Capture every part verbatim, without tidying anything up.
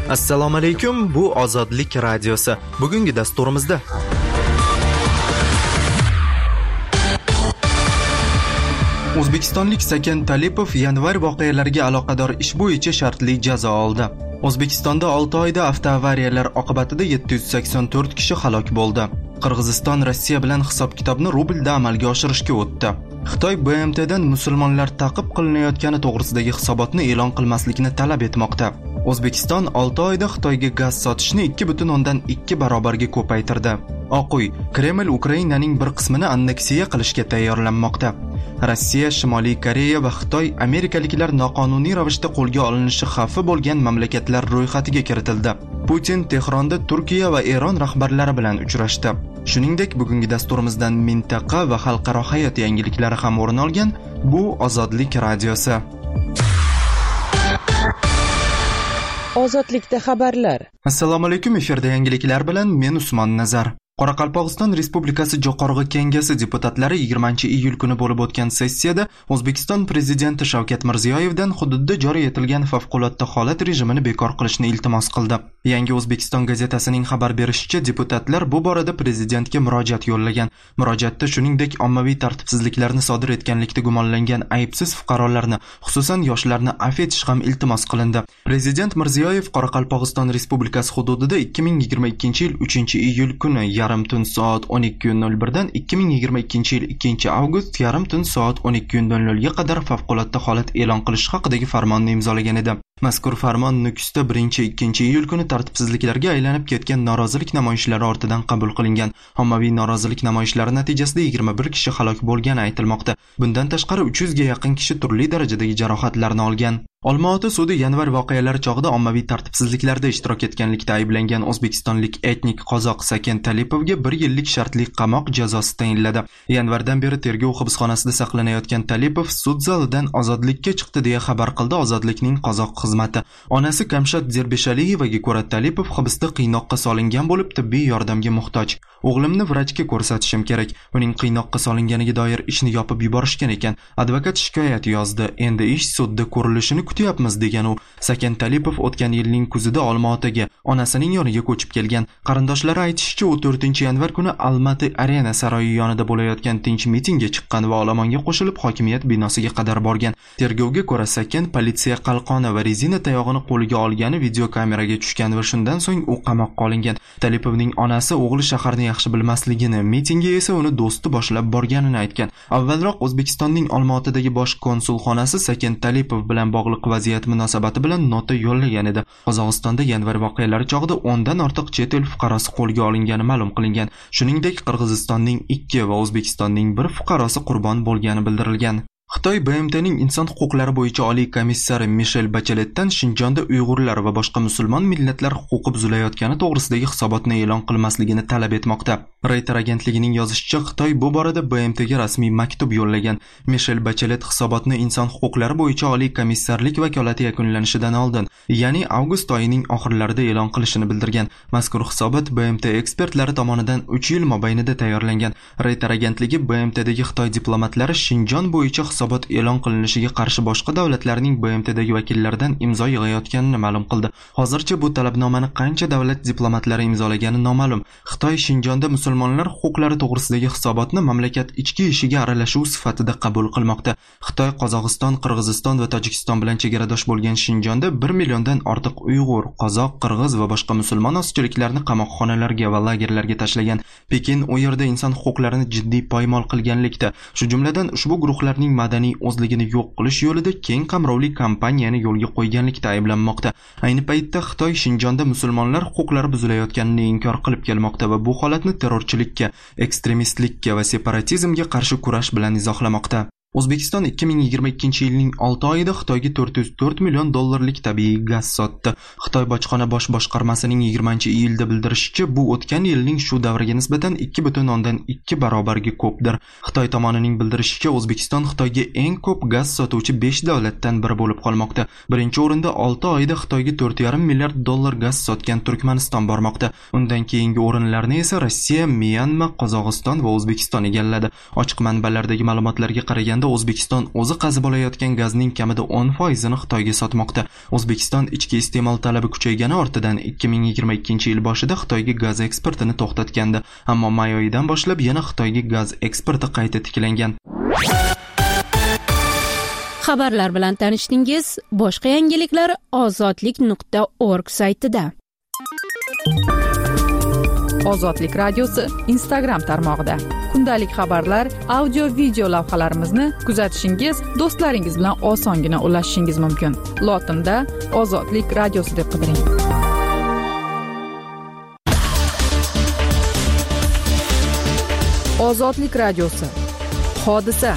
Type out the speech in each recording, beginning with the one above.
Assalomu alaykum, bu Ozodlik radiosi. Bugungi dasturimizda O'zbekistonlik Saken Talipov yanvar voqealariga aloqador ish bo'yicha shartli jazo oldi. O'zbekistonda olti oyda avtoavariyalar oqibatida yetti yuz sakson to'rt kishi halok bo'ldi. Qirg'iziston Rossiya bilan hisob-kitobni rublda amalga oshirishga o'tdi. Xitoy B M T'dan musulmonlar ta'qib qilinayotgani to'g'risidagi hisobotni e'lon qilmaslikni talab etmoqda. O'zbekiston olti oyda Xitoyga gaz sotishni ikki butun o'ndan ikki barobarga ko'paytirdi. Oq uy: Kreml Ukrainaning bir qismini anneksiya qilishga tayyorlanmoqda. Rossiya, Shimoliy Koreya va Xitoy amerikaliklar noqonuniy ravishda qo'lga olinishi xavfi bo'lgan mamlakatlar ro'yxatiga kiritildi. Putin Tehronda Turkiya va Eron rahbarlari bilan uchrashdi. Shuningdek, bugungi dasturimizdan mintaqa va xalqaro hayot yangiliklari ham o'rin olgan. Bu Ozodlik radiosi. Ozodlikda xabarlar. Assalomu alaykum, efirda yangiliklar bilan men Usmon Nazar. Qoraqalpog'iston Respublikasi Jo'qorg'i Kengashi deputatlari yigirmanchi iyul kuni bo'lib o'tgan sessiyada O'zbekiston prezidenti Shavkat Mirziyoyevdan hududda joriy etilgan favqulodda holat rejimini bekor qilishni iltimos qildi. Yangi O'zbekiston gazetasining xabar berishicha, deputatlar bu borada prezidentga murojaat yo'llagan. Murojaatda shuningdek ommaviy tartibsizliklarni sodir etganlikda gumonlangan aybsiz fuqarolarni, xususan yoshlarni afv etish ham iltimos qilindi. Prezident Mirziyoyev Qoraqalpog'iston Respublikasi hududida ikki ming yigirma ikkinchi yil uchinchi iyul kuni yarim tun soat o'n ikki nol bir dan ikki ming yigirma ikkinchi yil ikkinchi avgust yarim tun soat o'n ikki nol nol ga qadar favqulodda holat e'lon qilish haqidagi farmonni imzolagan edi. Mazkur farmon Nukusda birinchi ikkinchi iyul kuni tartibsizliklarga aylanib ketgan norozilik namoyishlari ortidan qabul qilingan. Ommaviy norozilik namoyishlari natijasida yigirma bir kishi halok bo'lgani aytilmoqda. Bundan tashqari uch yuz ga yaqin kishi turli darajadagi jarohatlarni olgan. Olma-ota sudi yanvar voqealari chog'ida ommaviy tartibsizliklarda ishtirok etganlikda ayblangan o'zbekistonlik etnik qozoq Saken Talipovga bir yillik shartli qamoq jazosi tayinladi. Yanvardan beri tergov hibsxonasida saqlanayotgan Talipov sud zalidan ozodlikka chiqdi deya xabar qildi Ozodlikning qozoq xizmati. Onasi Kamshat Zerbeshaliyevaga ko'ra, Talipov hibsda qiynoqqa solingan bo'lib, tibbiy yordamga muhtoj. O'g'limni vrachga ko'rsatishim kerak. Uning qiynoqqa solinganiga doir ishni yopib yuborishgan ekan. Advokat shikoyat yozdi. Endi ish sudda ko'rilishini kutyapmiz degan u. Saken Talipov o'tgan yilning kuzida Olma-otaga, onasining yoniga ko'chib kelgan. Qarindoshlari aytishicha, u to'rtinchi yanvar kuni Almaty Arena saroyi yonida bo'layotgan tinch mitingga chiqqan va olomonga qo'shilib hokimiyat binosiga qadar borgan. Tergovga ko'ra, Saken politsiya qalqoni va rezina tayog'ini qo'liga olgani video kameraga tushgan va shundan so'ng u qamoqqa olingan. Talipovning onasi o'g'li shaharni yaxshi bilmasligini, mitingga esa uni do'sti boshlab borganini aytgan. Avvalroq O'zbekistonning Olma-otadagi bosh konsulxonasi Saken Talipov bilan bog'liq vaziyat munosabati bilan nota yo'llagan edi. Qozog'istonda yanvar voqealari chog'ida o'ndan ortiq chet el fuqarosi qo'lga olingani ma'lum qilingan. Shuningdek, Qirg'izistonning ikki va O'zbekistonning bir fuqarosi qurbon bo'lgani bildirilgan. Xitoy B M T'ning inson huquqlari bo'yicha oliy komissari Michel Bacheletdan Shinjonda Uyg'urlar va boshqa musulmon millatlar huquqi buzilayotgani to'g'risidagi hisobotni e'lon qilmasligini talab etmoqda. Reuters agentligining yozishicha, Xitoy bu borada B M T'ga rasmiy maktub yo'llagan. Michel Bachelet hisobotni inson huquqlari bo'yicha oliy komissarlik vakolati yakunlanishidan oldin, ya'ni avgust oyining oxirlarida e'lon qilishini bildirgan. Mazkur hisobot B M T ekspertlari tomonidan uch yil mobaynida tayyorlangan. Reuters agentligi B M T'dagi Xitoy diplomatlari Shinjon bo'yicha hisobot e'lon qilinishiga qarshi boshqa davlatlarning B M T'dagi vakillaridan imzo yig'ayotganini ma'lum qildi. Hozircha bu talabnomani qancha davlat diplomatlari imzolagani noma'lum. Xitoy Shinjonda musulmonlar huquqlari to'g'risidagi hisobotni mamlakat ichki ishiga aralashuv sifatida qabul qilmoqda. Xitoy Qozog'iston, Qirg'iziston va Tojikiston bilan chegaradosh bo'lgan Shinjonda bir milliondan ortiq Uyg'ur, qozoq, qirg'iz va boshqa musulmon ozchiliklarni qamoqxonalarga va lagerlarga tashlagan. Pekin u yerda inson huquqlarini jiddiy poymol qilganlikda, shu jumladan ushbu guruhlarning madaniy o'zligini yo'q qilish yo'lida keng qamrovli kampaniyani yo'lga qo'yganlikda ayblanmoqda. Ayni paytda Xitoy Shinjonda musulmonlar huquqlari buzilayotganini inkor qilib kelmoqda va bu holatni terrorchilikka, ekstremistlikka va separatizmga qarshi kurash bilan izohlamoqda. O'zbekiston ikki ming yigirma ikkinchi yilning olti oyida Xitoyga to'rt yuz to'rt million dollarlik tabiiy gaz sotdi. Xitoy bojxona bosh boshqarmasining yigirmanchi iyulda bildirishicha, bu o'tgan yilning shu davriga nisbatan ikki butun o'ndan ikki barobarga ko'pdir. Xitoy tomonining bildirishicha, O'zbekiston Xitoyga eng ko'p gaz sotuvchi besh davlatdan biri bo'lib qolmoqda. Birinchi o'rinda olti oyda Xitoyga to'rt yarim milliard dollar gaz sotgan Turkmaniston bormoqda. Undan keyingi o'rinlarni esa Rossiya, Myanma, Qozog'iston va O'zbekiston egalladi. Ochiq manbalardagi ma'lumotlarga qaragan qaraganda O'zbekiston o'zi qazib olayotgan gazning kamida o'n foizini Xitoyga sotmoqda. O'zbekiston ichki iste'mol talabi kuchaygani ortidan ikki ming yigirma ikkinchi yil boshida Xitoyga gaz eksportini to'xtatgandi, ammo may oyidan boshlab yana Xitoyga gaz eksporti qayta tiklangan. Xabarlar bilan tanishdingiz. Boshqa yangiliklar ozodlik nuqta org saytida. Ozodlik radiosi Instagram tarmog'ida. Kundalik xabarlar, audio, video lavhalarimizni kuzatishingiz, do'stlaringiz bilan osongina ulashishingiz mumkin. Lotinda Ozodlik radiosi deb qidiring. Ozodlik radiosi. Hodisa.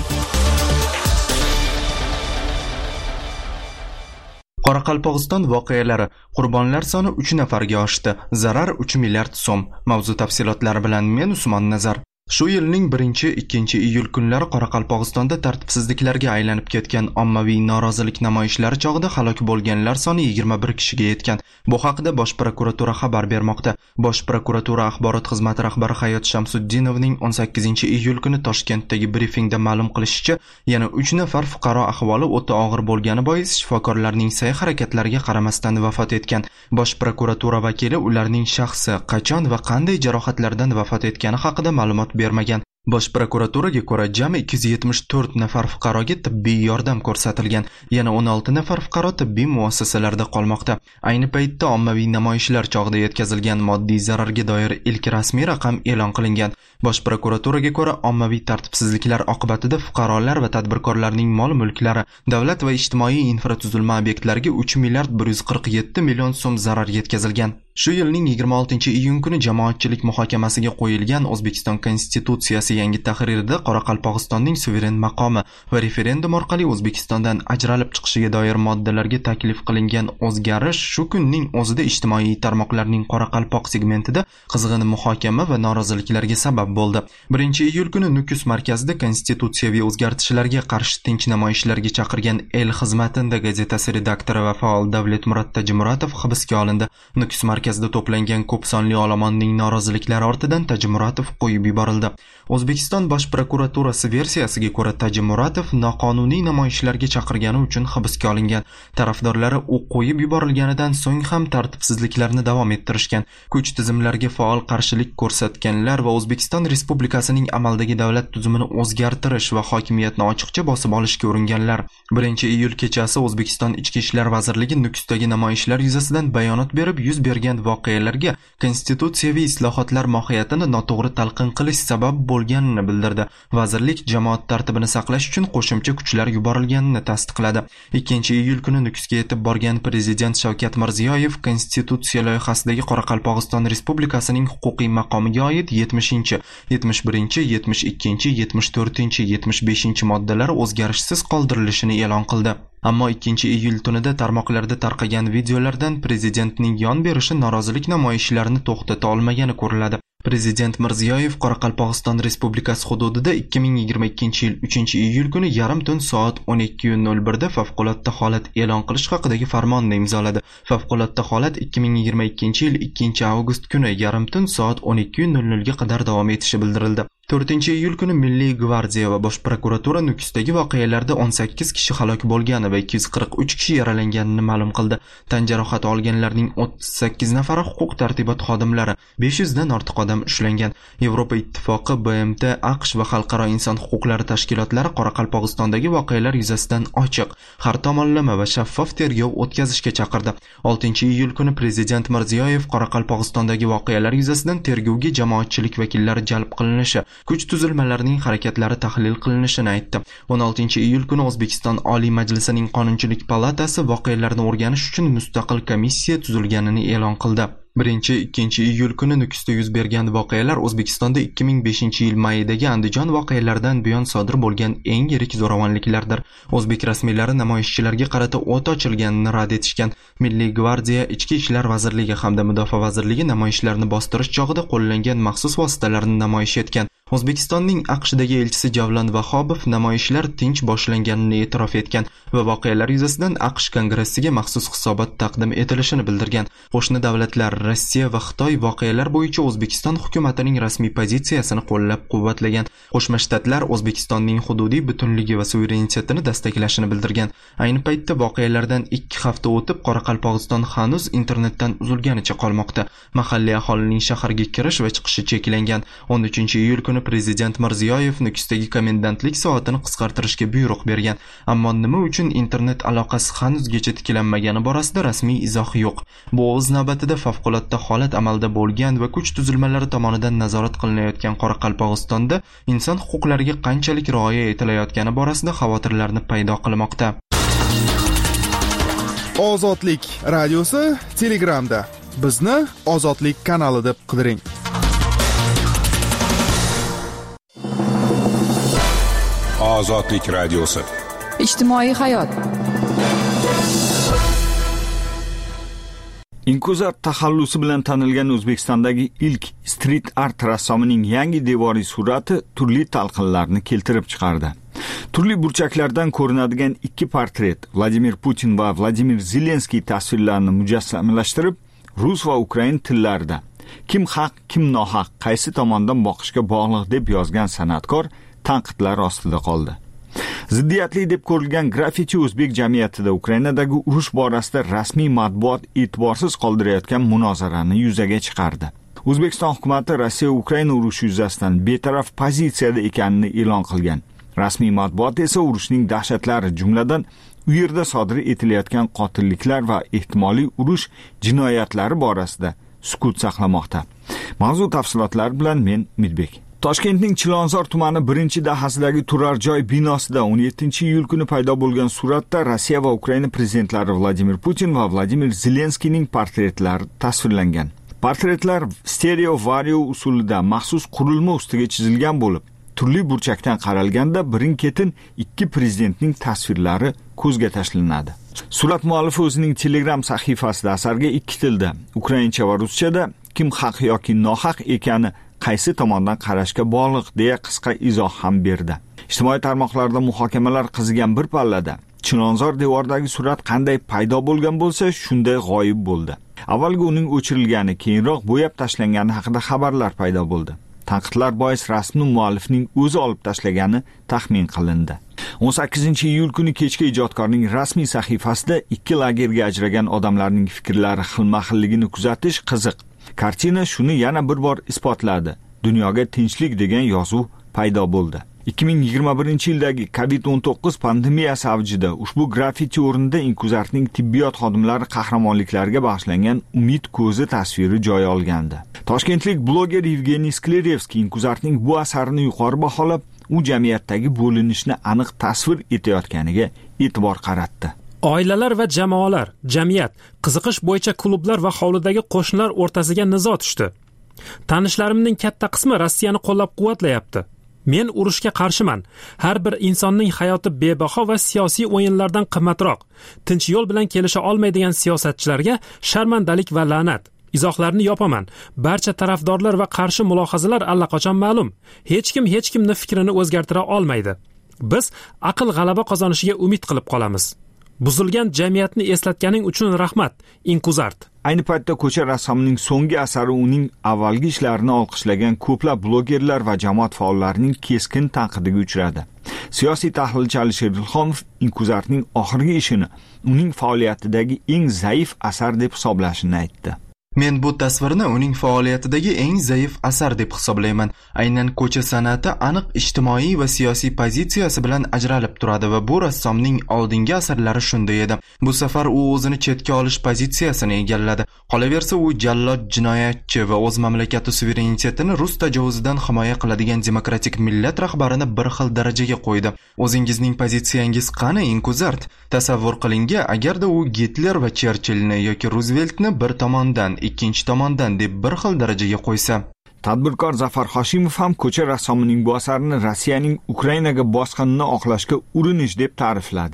Qoraqalpog'iston voqealari. Qurbonlar soni uch nafarga oshdi. Zarar uch milliard so'm. Mavzu tafsilotlari bilan men Usmon Nazar. Shu yilning birinchi ikkinchi iyul kunlari Qoraqalpog'istonda tartibsizliklarga aylanib ketgan ommaviy norozilik namoyishlari chog'ida halok bo'lganlar soni yigirma bir kishiga yetgan. Bu haqida Bosh prokuratura xabar bermoqda. Bosh prokuratura axborot xizmati rahbari Hayot Shamsuddinovning o'n sakkizinchi iyul kuni Toshkentdagi brifingda ma'lum qilishicha, yana uch nafar fuqaro ahvoli o'ta og'ir bo'lgani bois shifokorlarning sa'y-harakatlariga qaramasdan vafot etgan. Bosh prokuratura vakili ularning shaxsi, qachon va qanday jarohatlardan vafot etgani haqida ma'lumot bermagan. Bosh prokuraturaga ko'ra jami ikki yuz yetmish to'rt nafar fuqaroga tibbiy yordam ko'rsatilgan. Yana o'n olti nafar fuqaro tibbiy muassasalarda qolmoqda. Ayni paytda ommaviy namoyishlar chog'ida yetkazilgan moddiy zararga doir ilk rasmiy raqam e'lon qilingan. Bosh prokuraturaga ko'ra ommaviy tartibsizliklar oqibatida fuqarolar va tadbirkorlarning mol-mulklari, davlat va ijtimoiy infratuzilma obyektlariga uch milliard bir yuz qirq yetti million so'm zarar yetkazilgan. Shu yilning yigirma oltinchi iyun kuni jamoatchilik muhokamasiga qo'yilgan O'zbekiston Konstitutsiyasi yangi tahririda Qoraqalpog'istonning suveren maqomi va referendum orqali O'zbekistondan ajralib chiqishiga doir moddalarga taklif qilingan o'zgarish shu kunning o'zida ijtimoiy tarmoqlarning Qoraqalpoq segmentida qizg'in muhokama va noroziliklarga sabab bo'ldi. birinchi iyul kuni Nukus markazida konstitutsiyaviy o'zgartishlarga qarshi tinch namoyishlarga chaqirgan El xizmatida gazetasi redaktori va faol Davletmurod Tajimuratov hibsga olindi. Nukus markazida to'plangan ko'p sonli olomonning noroziliklari ortidan Tajimuratov qo'yib yuborildi. O'zbekiston Bosh prokuraturasi versiyasiga ko'ra Tajimuratov noqonuniy namoyishlarga chaqirgani uchun hibsga olingan. Tarafdorlari u qo'yib yuborilganidan so'ng ham tartibsizliklarni davom ettirishgan. Kuch tizimlarga faol qarshilik ko'rsatganlar va O'zbekiston Respublikasining amaldagi davlat tuzumini o'zgartirish va hokimiyatni ochiqcha bosib olishga uringanlar. birinchi iyul kechasi O'zbekiston Ichki ishlar vazirligi Nukusdagi namoyishlar yuzasidan bayonot berib, yuz bergan voqealarga konstitutsiyaviy islohotlar mohiyatini noto'g'ri talqin qilish sabab bo'lganini bildirdi. Vazirlik jamoat tartibini saqlash uchun qo'shimcha kuchlar yuborilganini tasdiqladi. ikkinchi iyul kuni Nukusga yetib borgan Prezident Shavkat Mirziyoyev Konstitutsiya loyihasidagi Qoraqalpog'iston Respublikasining huquqiy maqomiga oid yetmishinchi, yetmish birinchi, yetmish ikkinchi, yetmish to'rtinchi, yetmish beshinchi moddalari o'zgarishsiz qoldirilishini e'lon qildi. Ammo ikkinchi iyul tunida tarmoqlarda tarqagan videolardan prezidentning yon berishi norozilik namoyishlarini to'xtata olmagani ko'riladi. Prezident Mirziyoyev Qoraqalpog'iston Respublikasi hududida ikki ming yigirma ikkinchi yil uchinchi iyul kuni yarim tun soat o'n ikki nol birda favqulodda holat e'lon qilish haqidagi farmonni imzoladi. Favqulodda holat ikki ming yigirma ikkinchi yil ikkinchi avgust kuni yarim tun soat o'n ikki nol nol ga qadar davom etishi bildirildi. to'rtinchi iyul kuni Milliy gvardiya va Bosh prokuratura Nukusdagi voqealarda o'n sakkiz kishi halok bo'lgani va ikki yuz qirq uch kishi yaralanganini ma'lum qildi. Tan jarohati olganlarning o'ttiz sakkiz nafari huquq tartibot xodimlari, besh yuz dan ortiq odam ushlangan. Yevropa Ittifoqi, B M T, AQSh va xalqaro inson huquqlari tashkilotlari Qoraqalpog'istondagi voqealar yuzasidan ochiq, har tomonlama va shaffof tergov o'tkazishga chaqirdi. oltinchi iyul kuni Prezident Mirziyoyev Qoraqalpog'istondagi voqealar yuzasidan tergovga jamoatchilik vakillari jalb qilinishi, kuch tuzilmalarining harakatlari tahlil qilinishini aytdi. o'n oltinchi iyul kuni O'zbekiston Oliy Majlisining Qonunchilik palatasi voqealarni o'rganish uchun mustaqil komissiya tuzilganini e'lon qildi. birinchi ikkinchi iyul kuni Nukusda yuz bergan voqealar O'zbekistonda ikki ming beshinchi yil mayidagi Andijon voqealaridan buyon sodir bo'lgan eng yirik zo'ravonliklardir. O'zbek rasmiylari namoyishchilarga qarata o't ochilganini rad etishgan. Milliy gvardiya, Ichki ishlar vazirligi hamda Mudofaa vazirligi namoyishlarni bostirish chog'ida qo'llangan maxsus vositalarni namoyish etgan. O'zbekistonning AQShdagi elchisi Javlon Vahobov namoyishlar tinch boshlanganini e'tirof etgan va voqealar yuzasidan AQSh kongressiga maxsus hisobot taqdim etilishini bildirgan. Qo'shni davlatlar Rossiya va Xitoy voqealar bo'yicha O'zbekiston hukumatining rasmiy pozitsiyasini qo'llab-quvvatlagan. Qo'shma Shtatlar O'zbekistonning hududiy butunligi va suverenitetini dastaklashini bildirgan. Ayni paytda voqealardan ikki hafta o'tib Qoraqalpog'iston hanuz internetdan uzilganicha qolmoqda. Mahalliy aholining shaharga kirish va chiqishi cheklangan. o'n uchinchi iyul kuni Prezident Mirziyoyev Nukusdagi komendantlik soatini qisqartirishga buyruq bergan. Ammo nima uchun internet aloqasi hanuzgacha tiklanmagani borasida rasmiy izoh yo'q. Bu o'z navbatida favqulodda holat amalda bo'lgan va kuch tuzilmalari tomonidan nazorat qilinayotgan Qoraqalpog'istonda inson huquqlariga qanchalik rioya etilayotgani borasida xavotirlarni paydo qilmoqda. Ozodlik radiosi Telegramda. Bizni Ozodlik kanali deb qidiring. Ozodlik radiosi. Ijtimoiy hayot. Inkuzart taxallusi bilan tanilgan O'zbekistondagi ilk street art rassomining yangi devoriy surati turli talqinlarni keltirib chiqardi. Turli burchaklardan ko'rinadigan ikki portret Vladimir Putin va Vladimir Zelenskiy tasvirlarini mujassamlashtirib, rus va ukrain tillarida kim haq, kim nohaq, qaysi tomondan boqishga bog'liq deb yozgan san'atkor tanqidlar ostida qoldi. Ziddiyatli deb ko'rilgan graffiti o'zbek jamiyatida Ukrainadagi urush borasida rasmiy matbuot e'tiborsiz qoldirayotgan munozarani yuzaga chiqardi. O'zbekiston hukumatı Rossiya-Ukraina urushi yuzasidan betaraf pozitsiyada ekanini e'lon qilgan. Rasmiy matbuot esa urushning dahshatlari, jumladan u yerda sodir etilayotgan qotilliklar va ehtimoliy urush jinoyatlari borasida sukut saqlamoqda. Mavzu tafsilotlari bilan men Midbek. Toshkentning Chilonzor tumani birinchi dahasidagi turar joy binosida o'n yettinchi iyul kuni paydo bo'lgan suratda Rossiya va Ukraina prezidentlari Vladimir Putin va Vladimir Zelenskiyning portretlari tasvirlangan. Portretlar stereo vario usulida maxsus qurilma ustiga chizilgan bo'lib, turli burchakdan qaralganda birin-ketin ikki prezidentning tasvirlari ko'zga tashlanadi. Surat muallifi o'zining Telegram sahifasida asarga ikki tilda, ukraincha va ruschada kim haq yoki nohaq ekani qaysi tomondan qarashga bog'liq deya qisqa izoh ham berdi. Ijtimoiy tarmoqlarda muhokamalar qizigan bir pallada Chilonzor devoridagi surat qanday paydo bo'lgan bo'lsa, shunday g'oyib bo'ldi. Avvalgi uning o'chirilgani, keyinroq bo'yab tashlangani haqida xabarlar paydo bo'ldi. Tanqidlar bois rasmni muallifning o'zi olib tashlagani taxmin qilindi. o'n sakkizinchi iyul kuni kechga ijodkorning rasmiy sahifasida ikki lagerga ajragan odamlarning fikrlari xilma-xilligini kuzatish qiziq. Kartina shuni yana bir bor isbotladi. Dunyoga tinchlik degan yozuv paydo bo'ldi. ikki ming yigirma birinchi yildagi kovid o'n to'qqiz pandemiyasi avjida ushbu graffiti o'rnida Inkuzartning tibbiyot xodimlari qahramonliklariga bag'ishlangan Umid ko'zi tasviri joy olgandi. Toshkentlik bloger Yevgeniy Sklerevskiy Inkuzartning bu asarini yuqori baholab, u jamiyatdagi bo'linishni aniq tasvir etayotganiga e'tibor qaratdi. Oilalar va jamoalar, jamiyat, qiziqish bo'yicha klublar va hovlidagi qo'shnilar o'rtasiga nizo tushdi. Tanishlarimning katta qismi Rossiyani qo'llab-quvvatlayapti. Men urushga qarshiman. Har bir insonning hayoti bebaho va siyosiy o'yinlardan qimmatroq. Tinch yo'l bilan kelisha olmaydigan siyosatchilarga sharmandalik va la'nat. Izohlarni yopaman. Barcha tarafdorlar va qarshi mulohazalar allaqachon ma'lum. Hech kim hech kimning fikrini o'zgartira olmaydi. Biz aql g'alaba qozonishiga umid qilib qolamiz. Buzilgan jamiyatni eslatganing uchun rahmat, Inkuzart. Ayni paytda ko'cha rassomining so'nggi asari uning avvalgi ishlarini olqishlagan ko'plab blogerlar va jamoat faollarining keskin tanqidiga uchradi. Siyosiy tahlilchi Alisher Ilhomov Inkuzartning oxirgi ishini uning faoliyatidagi eng zaif asar deb hisoblashini aytdi. Men bu tasvirni uning faoliyatidagi eng zaif asar deb hisoblayman. Aynan ko'cha san'ati aniq ijtimoiy va siyosiy pozitsiyasi bilan ajralib turadi va bu rassomning oldingi asarlari shunday edi. Bu safar u o'zini chetga olish pozitsiyasini egalladi. Qolaversa, u jallod, jinoyatchi va o'z mamlakati suverenitetini rus tajovuzidan himoya qiladigan demokratik millat rahbarini bir xil darajaga qo'ydi. O'zingizning pozitsiyangiz qani, Inkuzart? Tasavvur qilinga, agarda u Gitler va Cherchillni yoki Ruzveltni bir tomondan ikkinchi tomondan deb bir xil darajaga qo'ysa. Tadbirkor Zafar Hoshimov ham ko'cha rassomining bu asarini Rossiyaning Ukrainaga bosqinini oqlashga urinish deb ta'rifladi.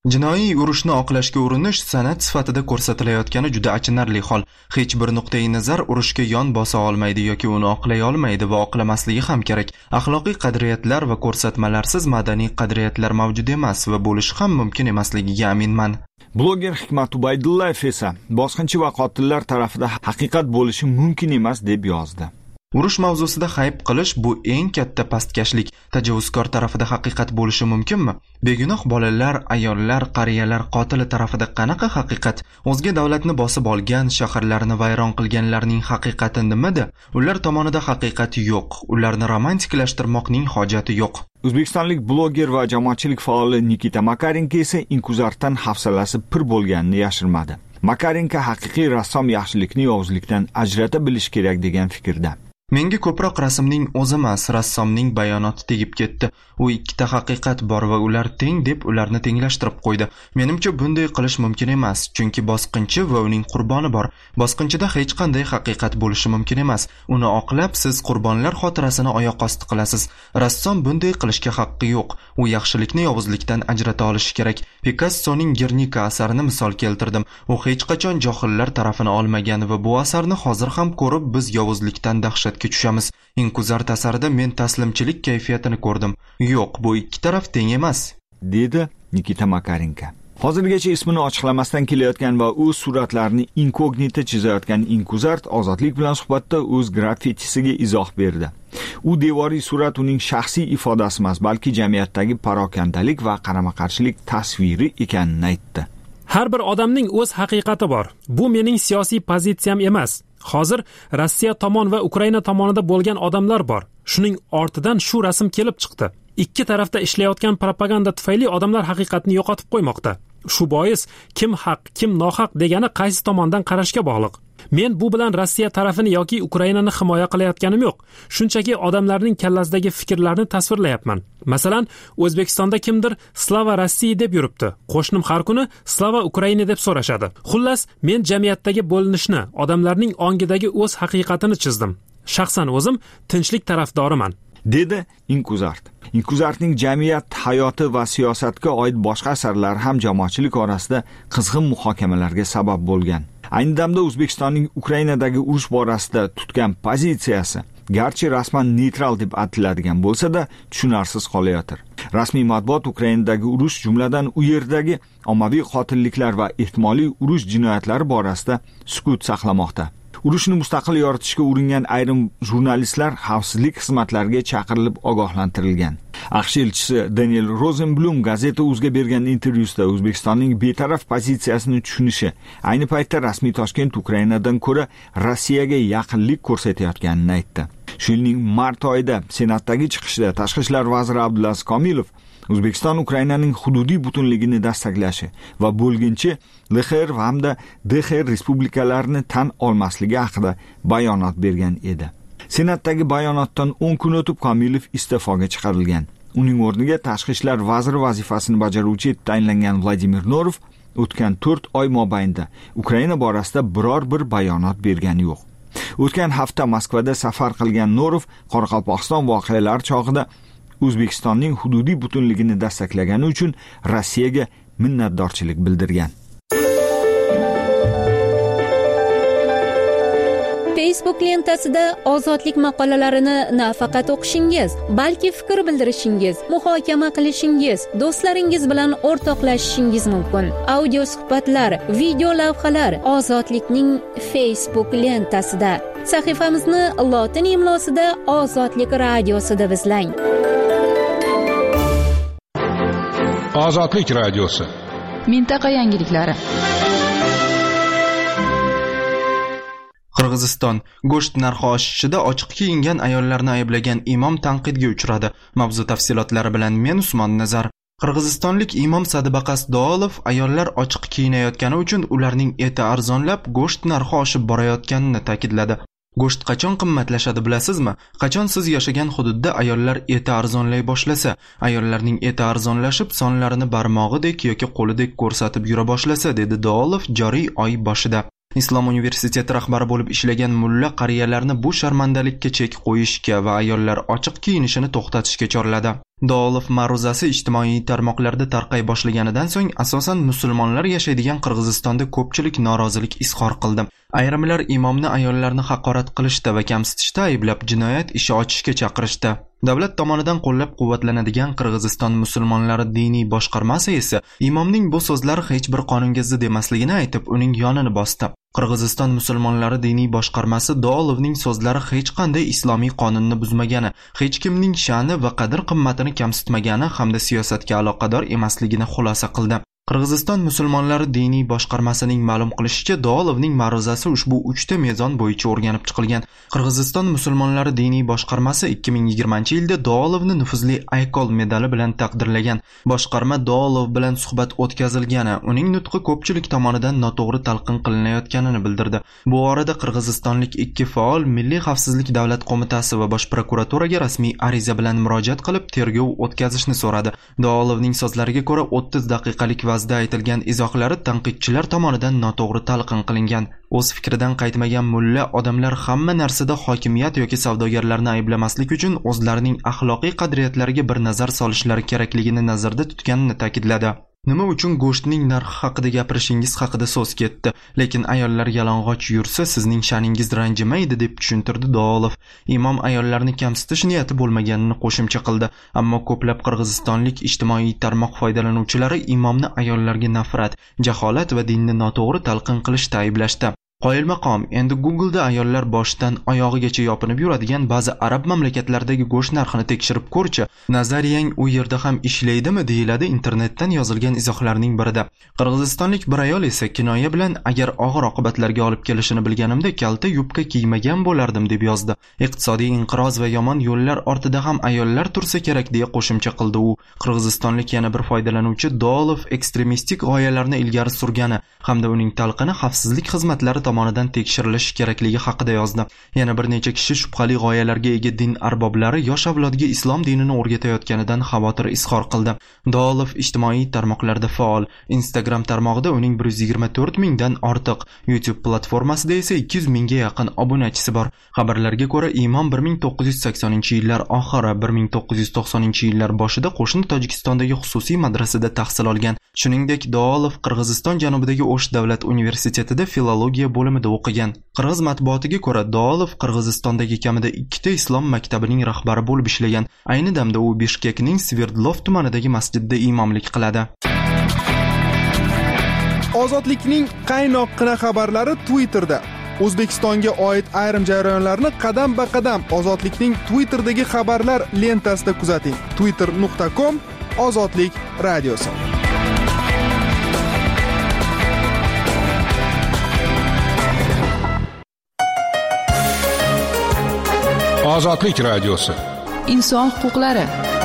Jinoiy urushni oqlashga urinish san'at sifatida ko'rsatilayotgani juda achinarli hol. Hech bir nuqtai nazar urushga yon bosa olmaydi yoki uni oqlay olmaydi va oqlamasligi ham kerak. Axloqiy qadriyatlar va ko'rsatmalarsiz madaniy qadriyatlar mavjud emas va bo'lishi ham mumkin emasligiga aminman. Bloger Hikmat Ubaydullayev esa bosqinchi va qotillar tarafida haqiqat bo'lishi mumkin emas deb yozdi. Urush mavzusida hayb qilish bu eng katta pastkashlik. Tajovuzkor tarafida haqiqat bo'lishi mumkinmi? Begunoh bolalar, ayollar, qariyalar qotili tarafida qanaqa haqiqat? O'zga davlatni bosib olgan, shaharlarni vayron qilganlarning haqiqati nimada? Ular tomonida haqiqat yo'q. Ularni romantiklashtirmoqning hojati yo'q. O'zbekistonlik bloger va jamoatchilik faoli Nikita Makarenko esa Inkuzartdan hafsalasi pir bo'lganini yashirmadi. Makarenko haqiqiy rassom yaxshilikni yovuzlikdan ajrata bilish kerak degan fikrda. Menga ko'proq rasmning o'zi emas, rassomning bayonoti tegib ketdi. U ikkita haqiqat bor va ular teng deb ularni tenglashtirib qo'ydi. Menimcha bunday qilish mumkin emas, chunki bosqinchi va uning qurboni bor. Bosqinchida hech qanday haqiqat bo'lishi mumkin emas. Uni oqlab siz qurbonlar xotirasini oyoq osti qilasiz. Rassom bunday qilishga haqqi yo'q. U yaxshilikni yovuzlikdan ajrata olishi kerak. Pikassoning Gernika asarini misol keltirdim. U hech qachon johillar tarafini olmagan va bu asarni hozir ham ko'rib biz yovuzlikdan dahshat tushamiz. Inkuzart asarida men taslimchilik kayfiyatini ko'rdim. Yo'q, bu ikki taraf teng emas, dedi Nikita Makarenko. Hozirgacha ismini ochiqlamasdan kelayotgan va o'z suratlarini inkognito chizayotgan Inkuzart ozodlik bilan suhbatda o'z graffitisiga izoh berdi. U devoriy surat uning shaxsiy ifodasi emas, balki jamiyatdagi parokandalik va qarama-qarshilik tasviri ekanini aytdi. Har bir odamning o'z haqiqati bor. Bu mening siyosiy pozitsiyam emas. Hozir Rossiya tomon va Ukraina tomonida bo'lgan odamlar bor. Shuning ortidan shu rasm kelib chiqdi. Ikki tarafda ishlayotgan propaganda tufayli odamlar haqiqatni yo'qotib qo'ymoqda. Shu bois kim haq, kim nohaq degani qaysi tomondan qarashga bog'liq. Men bu bilan Rossiya tarafini yoki Ukrainani himoya qilayotganim yo'q. Shunchaki odamlarning kallasidagi fikrlarni tasvirlayapman. Masalan, O'zbekistonda kimdir Slava Rossiya deb yuribdi. Qo'shnim har kuni Slava Ukraina deb so'rashadi. Xullas, men jamiyatdagi bo'linishni, odamlarning ongidagi o'z haqiqatini chizdim. Shaxsan o'zim tinchlik tarafdoriman, dedi Inkuzart. Inkuzartning jamiyat hayoti va siyosatga oid boshqa asarlari ham jamoatchilik orasida qizg'in muhokamalarga sabab bo'lgan. Ayni damda O'zbekistonning Ukrainadagi urush borasida tutgan pozitsiyasi garchi rasman neytral deb atiladigan bo'lsa-da, tushunarsiz qolayotir. Rasmiy matbuot Ukrainadagi urush, jumladan u yerdagi ommaviy qotilliklar va ehtimoliy urush jinoyatlari borasida sukut saqlamoqda. Urushni mustaqil yoritishga uringan ayrim jurnalistlar xavfsizlik xizmatlariga chaqirilib ogohlantirilgan. AQSh elchisi Daniel Rosenblum gazeta Uzga bergan intervyusida O'zbekistonning betaraf pozitsiyasini tushunishi, ayni paytda rasmiy Toshkent Ukrainadan ko'ra Rossiyaga yaqinlik ko'rsatayotganini aytdi. Shu yilning mart oyida Senatdagi chiqishda Tashqi ishlar vaziri Abdulaziz Komilov O'zbekiston Ukrainaning hududiy butunligini dastaklashi va bo'lginchi L X R va hamda D X R respublikalarini tan olmasligi haqida bayonot bergan edi. Senatdagi bayonotdan o'n kun o'tib Komilov iste'foga chiqarilgan. Uning o'rniga Tashqi ishlar vaziri vazifasini bajaruvchi etib tayinlangan Vladimir Norov o'tgan to'rt oy mobaynida Ukraina borasida biror bir bayonot bergani yo'q. O'tgan hafta Moskvada safar qilgan Norov Qoraqalpog'iston voqealari chog'ida O'zbekistonning hududiy butunligini dastaklagani uchun Rossiyaga minnatdorchilik bildirgan. Facebook lentasida ozodlik maqolalarini nafaqat o'qishingiz, balki fikr bildirishingiz, muhokama qilishingiz, do'stlaringiz bilan o'rtoqlashishingiz mumkin. Audio suhbatlar, video lavhalar ozodlikning Facebook lentasida. Sahifamizni lotin imlosida Ozodlik radiosida izlang. Ozodlik radiosi. Mintaqa yangiliklari. Qirg'iziston go'sht narxi oshishida ochiq kiyingan ayollarni ayblagan imom tanqidga uchradi. Mavzu tafsilotlari bilan men Usmon Nazar. Qirg'izistonlik imom Sadibaqas Doolov ayollar ochiq kiyinayotgani uchun ularning eti arzonlab, go'sht narxi oshib borayotganini ta'kidladi. Go'sht qachon qimmatlashadi bilasizmi? Qachon siz yashagan hududda ayollar eti arzonlay boshlasa, ayollarning eti arzonlashib sonlarini barmog'idek yoki qo'lidek ko'rsatib yura boshlasa, dedi Doolov joriy oy boshida. Islom universiteti rahbari bo'lib ishlagan mulla qariyalarni bu sharmandalikka chek qo'yishga va ayollar ochiq kiyinishini to'xtatishga chorladi. Doolov ma'ruzasi ijtimoiy tarmoqlarda tarqay boshlaganidan so'ng asosan musulmonlar yashaydigan Qirg'izistonda ko'pchilik norozilik izhor qildi. Ayrimlar imomni ayollarni haqorat qilishda va kamsitishda ayblab jinoyat ishi ochishga chaqirishdi. Davlat tomonidan qo'llab-quvvatlanadigan Qirg'iziston musulmonlari diniy boshqarmasi esa imomning bu so'zlari hech bir qonunga zid emasligini aytib, uning yonini bosdi. Qirg'iziston musulmonlari diniy boshqarmasi Doolovning so'zlari hech qanday islomiy qonunni buzmagani, hech kimning sha'ni va qadr-qimmatini kamsitmagani hamda siyosatga aloqador emasligini xulosa qildi. Qirg'iziston musulmonlari diniy boshqarmasining ma'lum qilishicha, Doolovning ma'ruzasi ushbu uchta mezon bo'yicha o'rganib chiqilgan. Qirg'iziston musulmonlari diniy boshqarmasi ikki ming yigirmanchi yilda Doolovni nufuzli Aykol medali bilan taqdirlagan. Boshqarma Doolov bilan suhbat o'tkazilgani, uning nutqi ko'pchilik tomonidan noto'g'ri talqin qilinayotganini bildirdi. Bu orada qirg'izistonlik ikki faol Milliy xavfsizlik davlat qo'mitasi va bosh prokuraturaga rasmiy ariza bilan murojaat qilib, tergov o'tkazishni so'radi. Doolovning so'zlariga ko'ra, o'ttiz daqiqalik vazda aytilgan izohlari tanqidchilar tomonidan noto'g'ri talqin qilingan. O'z fikridan qaytmagan mulla odamlar hamma narsada hokimiyat yoki savdogarlarni ayblamaslik uchun o'zlarining axloqiy qadriyatlariga bir nazar solishlari kerakligini nazarda tutganini ta'kidladi. Nima uchun go'shtning narxi haqida gapirishingiz haqida so'z ketdi, lekin ayollar yalang'och yursa sizning sha'ningiz ranjimaydi deb tushuntirdi Doolov. Imom ayollarni kamsitish niyati bo'lmaganini qo'shimcha qildi, ammo ko'plab qirg'izistonlik ijtimoiy tarmoq foydalanuvchilari imomni ayollarga nafrat, jaholat va dinni noto'g'ri talqin qilishda ayblashdi. Qoyil maqom, endi Google'da ayollar boshidan oyog'igacha yopinib yuradigan ba'zi arab mamlakatlaridagi go'sht narxini tekshirib ko'rchi. Nazariyang u yerda ham ishlaydimi deyiladi internetdan yozilgan izohlarning birida. Qirg'izistonlik bir ayol esa kinoya bilan agar og'ir oqibatlarga olib kelishini bilganimda kalta yubka kiymagan bo'lardim deb yozdi. Iqtisodiy inqiroz va yomon yo'llar ortida ham ayollar tursa kerak deya qo'shimcha qildi u. Qirg'izistonlik yana bir foydalanuvchi Doolov ekstremistik g'oyalarni ilgari surgani hamda uning talqini xavfsizlik xizmatlari tomonidan tekshirilishi kerakligi haqida yozdi. Yana bir necha kishi shubhali g'oyalarga ega din arboblari yosh avlodga islom dinini o'rgatayotganidan xavotir izhor qildi. Doolov ijtimoiy tarmoqlarda faol. Instagram tarmog'ida uning bir yuz yigirma to'rt mingdan ortiq, YouTube platformasida esa ikki yuz mingga yaqin obunachisi bor. Xabarlarga ko'ra, imom bir ming to'qqiz yuz saksoninchi yillar oxiri, bir ming to'qqiz yuz to'qsoninchi yillar boshida qo'shni Tojikistondagi xususiy madrasada tahsil olgan. Shuningdek, Doolov Qirg'iziston janubidagi O'sh davlat universitetida filologiya bo'limida o'qigan. Qirg'iz matbuotiga ko'ra, Doolov Qirg'izistondagi kamida ikkita islom maktabining rahbari bo'lib ishlagan. Ayni damda u Bishkekning Sverdlov tumanidagi masjidda imomlik qiladi. Ozodlikning qaynoqqina xabarlari Twitterda. O'zbekistonga oid ayrim jarayonlarni qadam-ba-qadam Ozodlikning Twitterdagi xabarlar lentasida kuzating. twitter nuqta com Ozodlik radiosi. Ozodlik radiosi. Inson huquqlari.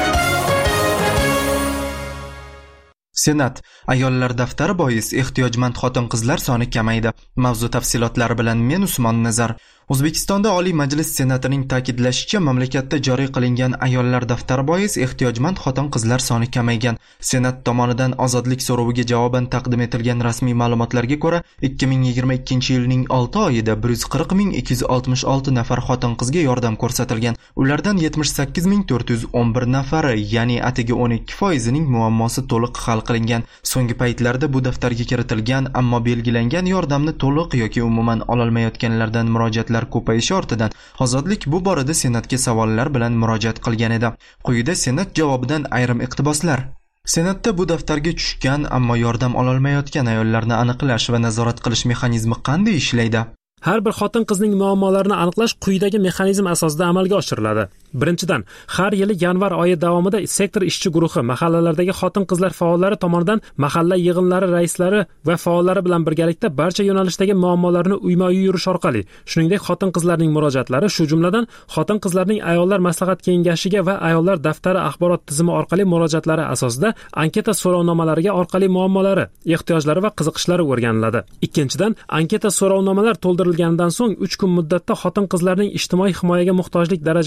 Senat ayollar daftari bois ehtiyojmand xotin-qizlar soni kamaydi. Mavzu tafsilotlari bilan men Usmon Nazar. O'zbekistonda Oliy Majlis Senatining ta'kidlashicha, mamlakatda joriy qilingan ayollar daftari bois ehtiyojmand xotin-qizlar soni kamaygan. Senat tomonidan ozodlik so'roviga javoban taqdim etilgan rasmiy ma'lumotlarga ko'ra, ikki ming yigirma ikkinchi yilning olti oyida bir yuz qirq ming ikki yuz oltmish olti nafar xotin-qizga yordam ko'rsatilgan. Ulardan yetmish sakkiz ming to'rt yuz o'n bir nafari, ya'ni atigi o'n ikki foizining muammosi to'liq hal qilingan. So'nggi paytlarda bu daftarga kiritilgan, ammo belgilangan yordamni to'liq yoki umuman ololmayotganlardan murojaatlar ko'payishi ortidan Ozodlik bu borada Senatga savollar bilan murojaat qilgan edi. Quyida Senat javobidan ayrim iqtiboslar. Senatda bu daftarga tushgan, ammo yordam ololmayotgan ayollarni aniqlash va nazorat qilish mexanizmi qanday ishlaydi? Har bir xotin-qizning muammolarini aniqlash quyidagi mexanizm asosida amalga oshiriladi. Birinchidan, har yili yanvar oyi davomida sektor ishchi guruhi mahallalardagi xotin-qizlar faollari tomonidan mahalla yig'inlari raislari va faollari bilan birgalikda barcha yo'nalishdagi muammolarini uyma-uy yurish orqali, shuningdek xotin-qizlarning murojaatlari, shu jumladan xotin-qizlarning ayollar maslahat kengashiga va ayollar daftari axborot tizimi orqali murojaatlari asosida anketa so'rovnomalariga orqali muammolari, ehtiyojlari va qiziqishlari o'rganiladi. Ikkinchidan, anketa so'rovnomalar to'ldirilganidan so'ng uch kun muddatda xotin-qizlarning ijtimoiy himoyaga muhtojlik darajasi aniqlanib,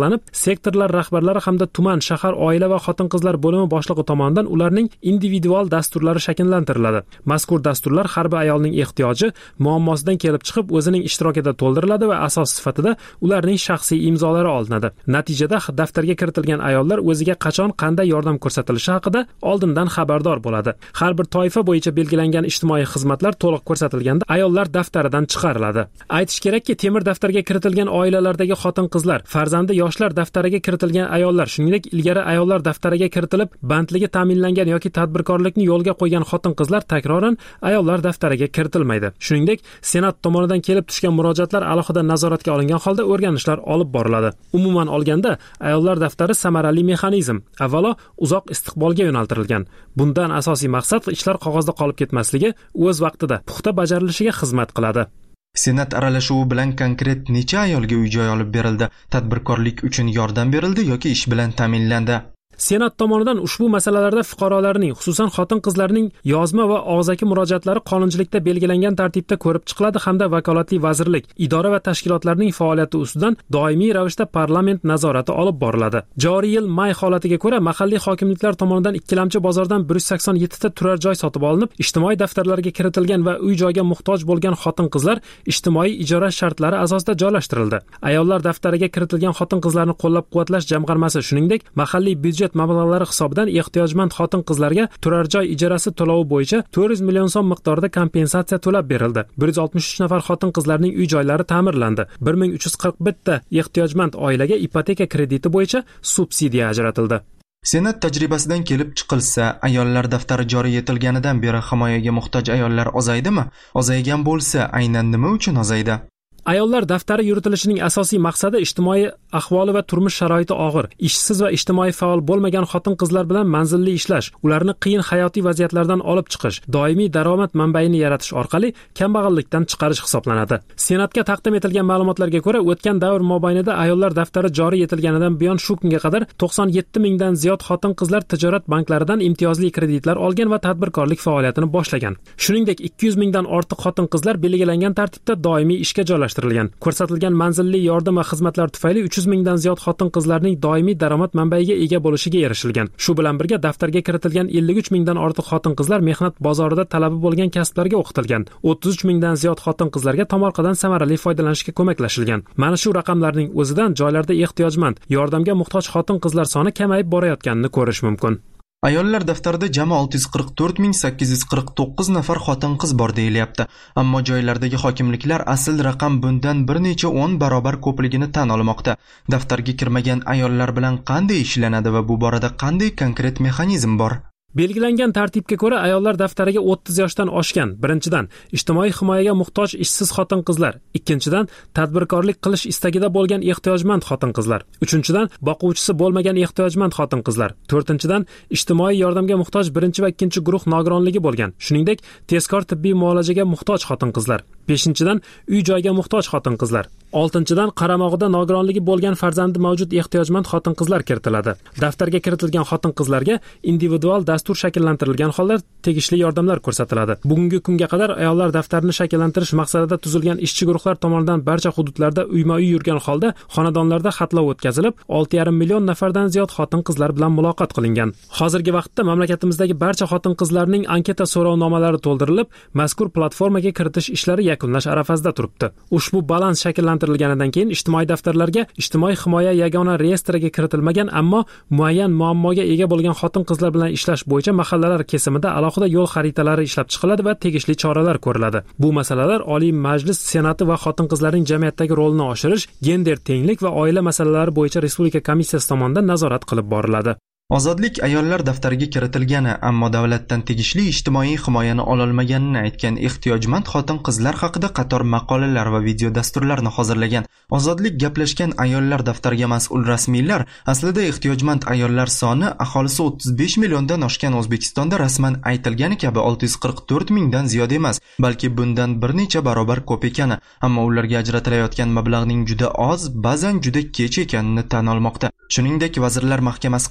tasdiqlanib, sektorlar rahbarlari hamda tuman, shahar oila va xotin-qizlar bo'limi boshlig'i tomonidan ularning individual dasturlari shakllantiriladi. Mazkur dasturlar har bir ayolning ehtiyoji, muammosidan kelib chiqib o'zining ishtirokida to'ldiriladi va asos sifatida ularning shaxsiy imzolari olinadi. Natijada daftarga kiritilgan ayollar o'ziga qachon qanday yordam ko'rsatilishi haqida oldindan xabardor bo'ladi. Har bir toifa bo'yicha belgilangan ijtimoiy xizmatlar to'liq ko'rsatilganda ayollar daftaridan chiqariladi. Aytish kerakki, temir daftarga kiritilgan oilalardagi xotin-qizlar, farzandi yoshlar daftariga kiritilgan ayollar, shuningdek ilgari ayollar daftariga kiritilib bandligi ta'minlangan yoki tadbirkorlikni yo'lga qo'ygan xotin-qizlar takroran ayollar daftariga kiritilmaydi. Shuningdek, Senat tomonidan kelib tushgan murojaatlar alohida nazoratga olingan holda o'rganishlar olib boriladi. Umuman olganda, ayollar daftari samarali mexanizm. Avvalo, uzoq istiqbolga yo'naltirilgan. Bundan asosiy maqsad ishlar qog'ozda qolib ketmasligi, o'z vaqtida puxta bajarilishiga xizmat qiladi. Senat aralashuvi bilan konkret necha ayolga uy-joy olib berildi? Tadbirkorlik uchun yordam berildi yoki ish bilan ta'minlandi? Senat tomonidan ushbu masalalarda fuqarolarning, xususan xotin-qizlarning yozma va og'zaki murojaatlari qonunchilikda belgilangan tartibda ko'rib chiqiladi hamda vakolatli vazirlik, idora va tashkilotlarning faoliyati ustidan doimiy ravishda parlament nazorati olib boriladi. Joriy yil may holatiga ko'ra mahalliy hokimliklar tomonidan ikkilamchi bozordan bir yuz sakson yetti ta turar joy sotib olinib, ijtimoiy daftarlarga kiritilgan va uy-joyga muhtoj bo'lgan xotin-qizlar ijtimoiy ijara shartlari asosida joylashtirildi. Ayollar daftariga kiritilgan xotin-qizlarni qo'llab-quvvatlash jamg'armasi, shuningdek, mahalliy byudjet mablag'lari hisobidan ehtiyojmand xotin-qizlarga turar joy ijarasi to'lovi bo'yicha to'rt yuz million so'm miqdorida kompensatsiya to'lab berildi. bir yuz oltmish uch nafar xotin-qizlarning uy-joylari ta'mirlandi. bir ming uch yuz qirq bir ta ehtiyojmand oilaga ipoteka krediti bo'yicha subsidiya ajratildi. Senat tajribasidan kelib chiqilsa, ayollar daftari joriy etilganidan beri himoyaga muhtoj ayollar ozaydimi? Ozaygan bo'lsa, aynan nima uchun ozaydi? Ayollar daftari yuritilishining asosiy maqsadi ijtimoiy ahvoli va turmush sharoiti og'ir, ishsiz va ijtimoiy faol bo'lmagan xotin-qizlar bilan manzilli ishlash, ularni qiyin hayotiy vaziyatlardan olib chiqish, doimiy daromad manbaini yaratish orqali kambag'allikdan chiqarish hisoblanadi. Senatga taqdim etilgan ma'lumotlarga ko'ra, o'tgan davr mobaynida ayollar daftari joriy etilganidan buyon shu kunga qadar to'qson yetti mingdan ziyod xotin-qizlar tijorat banklaridan imtiyozli kreditlar olgan va tadbirkorlik faoliyatini boshlagan. Shuningdek, ikki yuz mingdan ortiq xotin-qizlar belgilangan tartibda doimiy ishga joylashtirilgan. Ko'rsatilgan manzilli yordam va xizmatlar tufayli uch yuz mingdan ziyod xotin-qizlarning doimiy daromad manbaiga ega bo'lishiga erishilgan. Shu bilan birga daftarga kiritilgan ellik uch mingdan ortiq xotin-qizlar mehnat bozorida talabi bo'lgan kasblarga o'qitilgan. o'ttiz uch mingdan ziyod xotin-qizlarga tomorqadan samarali foydalanishga ko'maklashilgan. Mana shu raqamlarning o'zidan joylarda ehtiyojmand, yordamga muhtoj xotin-qizlar soni kamayib borayotganini ko'rish mumkin. Ayollar daftarida jami olti yuz qirq to'rt ming sakkiz yuz qirq to'qqiz nafar xotin-qiz bor deyilyapti. Ammo joylardagi hokimliklar asl raqam bundan bir necha o'n barobar ko'pligini tan olmoqda. Daftarga kirmagan ayollar bilan qanday ishlanadi va bu borada qanday konkret mexanizm bor? Belgilangan tartibga ko'ra ayollar daftariga o'ttiz yoshdan oshgan, birinchidan, ijtimoiy himoyaga muhtoj ishsiz xotin-qizlar, ikkinchidan, tadbirkorlik qilish istagida bo'lgan ehtiyojmand xotin-qizlar, uchinchidan, boquvchisi bo'lmagan ehtiyojmand xotin-qizlar, to'rtinchidan, ijtimoiy yordamga muhtoj birinchi va ikkinchi guruh nogironligi bo'lgan, shuningdek, tezkor tibbiy muolajaga muhtoj xotin-qizlar, beshinchidan, uy-joyga muhtoj xotin-qizlar, oltinchidan, qaramog'ida nogironligi bo'lgan farzandi mavjud ehtiyojmand xotin-qizlar kiritiladi. Daftarga kiritilgan xotin-qizlarga individual dastur shakllantirilgan holda tegishli yordamlar ko'rsatiladi. Bugungi kunga qadar ayollar daftarini shakllantirish maqsadida tuzilgan ishchi guruhlar tomonidan barcha hududlarda uyma-uy yurgan holda xonadonlarda xatlov o'tkazilib, olti yarim million nafardan ziyod xotin-qizlar bilan muloqot qilingan. Hozirgi vaqtda mamlakatimizdagi barcha xotin-qizlarning anketa so'rovnomalari to'ldirilib, mazkur platformaga kiritish ishlari yakunlash arafasida turibdi. Ushbu balans shakllantirilganidan keyin ijtimoiy daftarlarga ijtimoiy himoya yagona reyestriga kiritilmagan, ammo muayyan muammoga ega bo'lgan xotin-qizlar bilan ishlash bo'yicha mahallalar kesimida alohida yo'l xaritalari ishlab chiqiladi va tegishli choralar ko'riladi. Bu masalalar Oliy Majlis Senati va xotin-qizlarning jamiyatdagi rolini oshirish, gender tenglik va oila masalalari bo'yicha Respublika komissiyasi tomonidan nazorat qilib boriladi. Ozodlik ayollar daftariga kiritilgani, ammo davlatdan tegishli ijtimoiy himoyani ololmaganini aytgan ehtiyojmand xotin-qizlar haqida qator maqolalar va video dasturlarni hozirlagan. Ozodlik gaplashgan ayollar daftariga mas'ul rasmiylar aslida ehtiyojmand ayollar soni aholisi o'ttiz besh milliondan oshgan O'zbekistonda rasman aytilgani kabi olti yuz qirq to'rt mingdan ziyod emas, balki bundan bir necha barobar ko'p ekani, ammo ularga ajratilayotgan mablag'ning juda oz, ba'zan juda kech ekanini tan olmoqda. Shuningdek, Vazirlar Mahkamasi qaroriga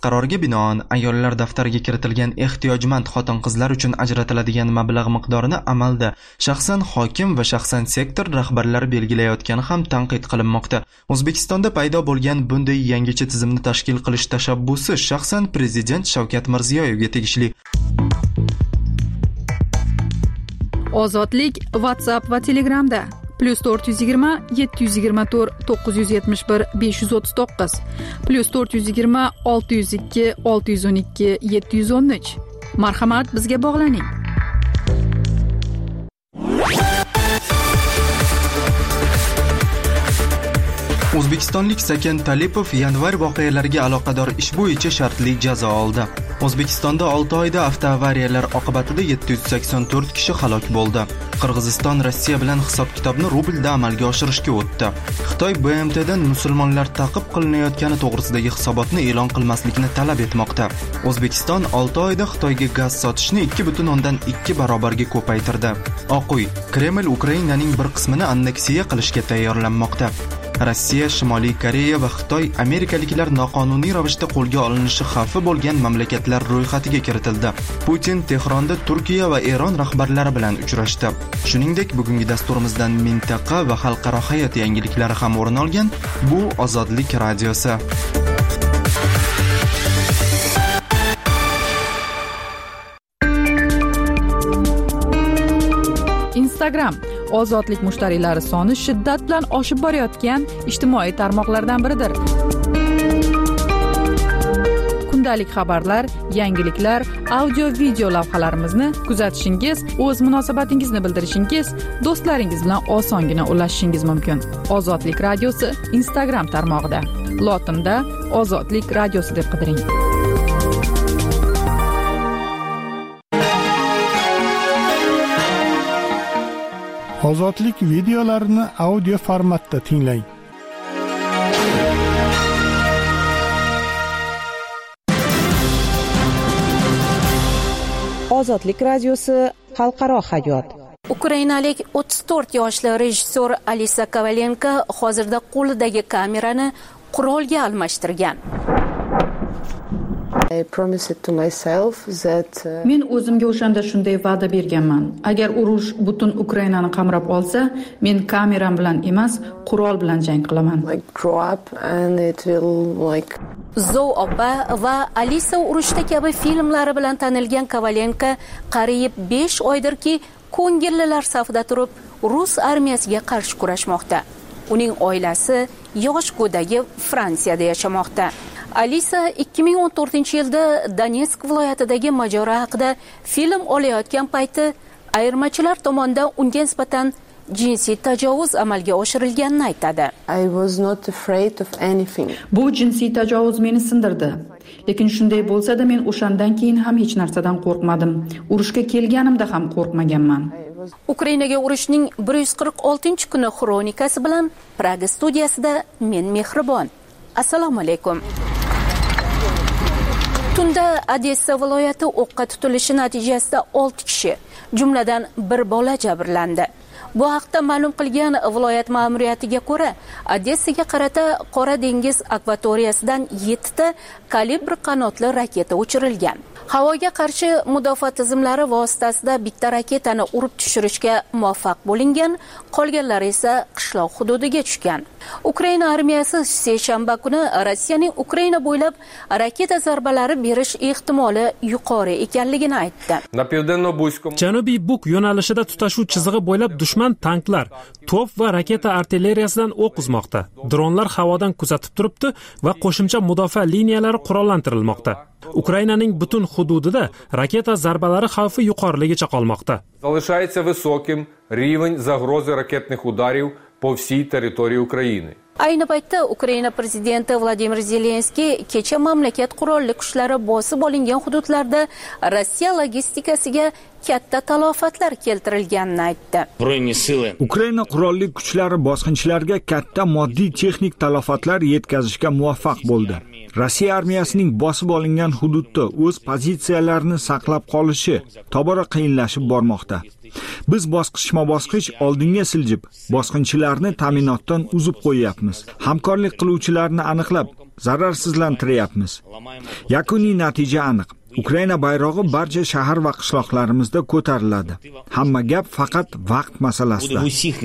binoan ayollar daftariga kiritilgan ehtiyojmand xotin-qizlar uchun ajratiladigan mablag' miqdorini amalda shaxsan hokim va shaxsan sektor rahbarlari belgilayotgani ham tanqid qilinmoqda. O'zbekistonda paydo bo'lgan bunday yangicha tizimni tashkil qilish tashabbusi shaxsan prezident Shavkat Mirziyoyevga tegishli. Ozodlik WhatsApp va Telegramda plus to'rt yuz yigirma yetti yuz yigirma to'rt to'qqiz yuz yetmish bir besh yuz o'ttiz to'qqiz plus to'rt yuz yigirma olti yuz ikki olti yuz o'n ikki yetti yuz o'n uch. Marhamat, bizga bog'laning. O'zbekistonlik Saken Talipov yanvar voqealariga aloqador ish bo'yicha shartli jazo oldi. O'zbekistonda olti oyda avtoavariyalar oqibatida yetti yuz sakson to'rt kishi halok bo'ldi. Qirg'iziston Rossiya bilan hisob-kitobni rublda amalga oshirishga o'tdi. Xitoy B M T'dan musulmonlar ta'qib qilinayotgani to'g'risidagi hisobotni e'lon qilmaslikni talab etmoqda. O'zbekiston olti oyda Xitoyga gaz sotishni ikki butun o'ndan ikki barobarga ko'paytirdi. Oq uy: Kreml Ukrainaning bir qismini anneksiya qilishga tayyorlanmoqda. Rossiya, Shimoliy Koreya va Xitoy amerikaliklar noqonuniy ravishda qo'lga olinishi xavfi bo'lgan mamlakatlar ro'yxatiga kiritildi. Putin Tehronda Turkiya va Eron rahbarlari bilan uchrashdi. Shuningdek, bugungi dasturimizdan mintaqa va xalqaro hayot yangiliklari ham o'rin olgan. Bu Ozodlik radiosi. Instagram ozodlik mushtariylari soni shiddat bilan oshib borayotgan ijtimoiy tarmoqlardan biridir. Kundalik xabarlar, yangiliklar, audio video lavhalarimizni kuzatishingiz, o'z munosabatingizni bildirishingiz, do'stlaringiz bilan osongina ulashishingiz mumkin. Ozodlik radiosi Instagram tarmog'ida. Lotinda Ozodlik radiosi deb qidiring. Ozodlik videolarini audio formatda tinglang. Ozodlik radiosi xalqaro hayot. Ukrainalik o'ttiz to'rt yoshli rejissyor Alisa Kovalenko hozirda qo'lidagi kamerani qurolga almashtirgan. Men o'zimga o'shanda shunday va'da berganman. Agar urush butun Ukrainani qamrab olsa, men kameram bilan emas, qurol bilan jang qilaman. Zo opa va Alisa urushda kabi filmlari bilan tanilgan Kovalenko qariyb besh oydirki ko'ngillilar safida turib rus armiyasiga qarshi kurashmoqda. Uning oilasi yosh go'dagi Fransiyada yashamoqda. Alisa ikki ming o'n to'rtinchi yilda Donetsk viloyatidagi mojaro haqida film olayotgan payti ayirmachilar tomonidan unga nisbatan jinsiy tajovuz amalga oshirilganini aytadi. Bu jinsiy tajovuz meni sindirdi. Lekin shunday bo'lsa-da men o'shandan keyin ham hech narsadan qo'rqmadim. Urushga kelganimda ham qo'rqmaganman. Ukrainaga urushning bir yuz qirq oltinchi kuni xronikasi bilan Praga studiyasida men Mehribon. Assalomu alaykum. Tunda Odessa viloyati o'qqa tutilishi natijasida olti kishi, jumladan bir bola jabrlandi. Bu haqda ma'lum qilgan viloyat ma'muriyatiga ko'ra, Odessaga qarata Qora dengiz akvatoriyasidan yetti ta kalibr qanotli raketa uchirilgan. Havoga qarshi mudofaa tizimlari vositasida bitta raketani urib tushirishga muvaffaq bo'lingan, qolganlari esa qishloq hududiga tushgan. Ukraina armiyasi seshanba kuni Rossiyaning Ukraina bo'ylab raketa zarbalari berish ehtimoli yuqori ekanligini aytdi. Janubiy Buk yo'nalishida tutashuv chizig'i bo'ylab dushman tanklar, to'p va raketa artilleriyasidan o'q uzmoqda. Dronlar havodan kuzatib turibdi va qo'shimcha mudofaa liniyalari qurollantirilmoqda. Ukrainaning butun hududida raketa zarbalari xavfi yuqoriligicha qolmoqda. Залишається високим рівень загрози ракетних ударів по всій території України. Ayni paytda Ukraina prezidenti Vladimir Zelenskiy kecha mamlakat qurolli kuchlari bosib olingan hududlarda Rossiya logistikasiga katta talofatlar keltirilganini aytdi. Ukraina qurolli kuchlari bosqinchilarga katta moddiy texnik talofatlar yetkazishga muvaffaq bo'ldi. Rossiya armiyasining bosib olingan hududda o'z pozitsiyalarini saqlab qolishi tobora qiyinlashib bormoqda. Biz bosqichma-bosqich oldinga siljib, bosqinchilarni ta'minotdan uzib qo'yapmiz. Hamkorlik qiluvchilarni aniqlab, zararsizlantiryapmiz. Yakuniy natija aniq. Ukraina bayrog'i barcha shahar va qishloqlarimizda ko'tariladi. Hamma gap faqat vaqt masalasida.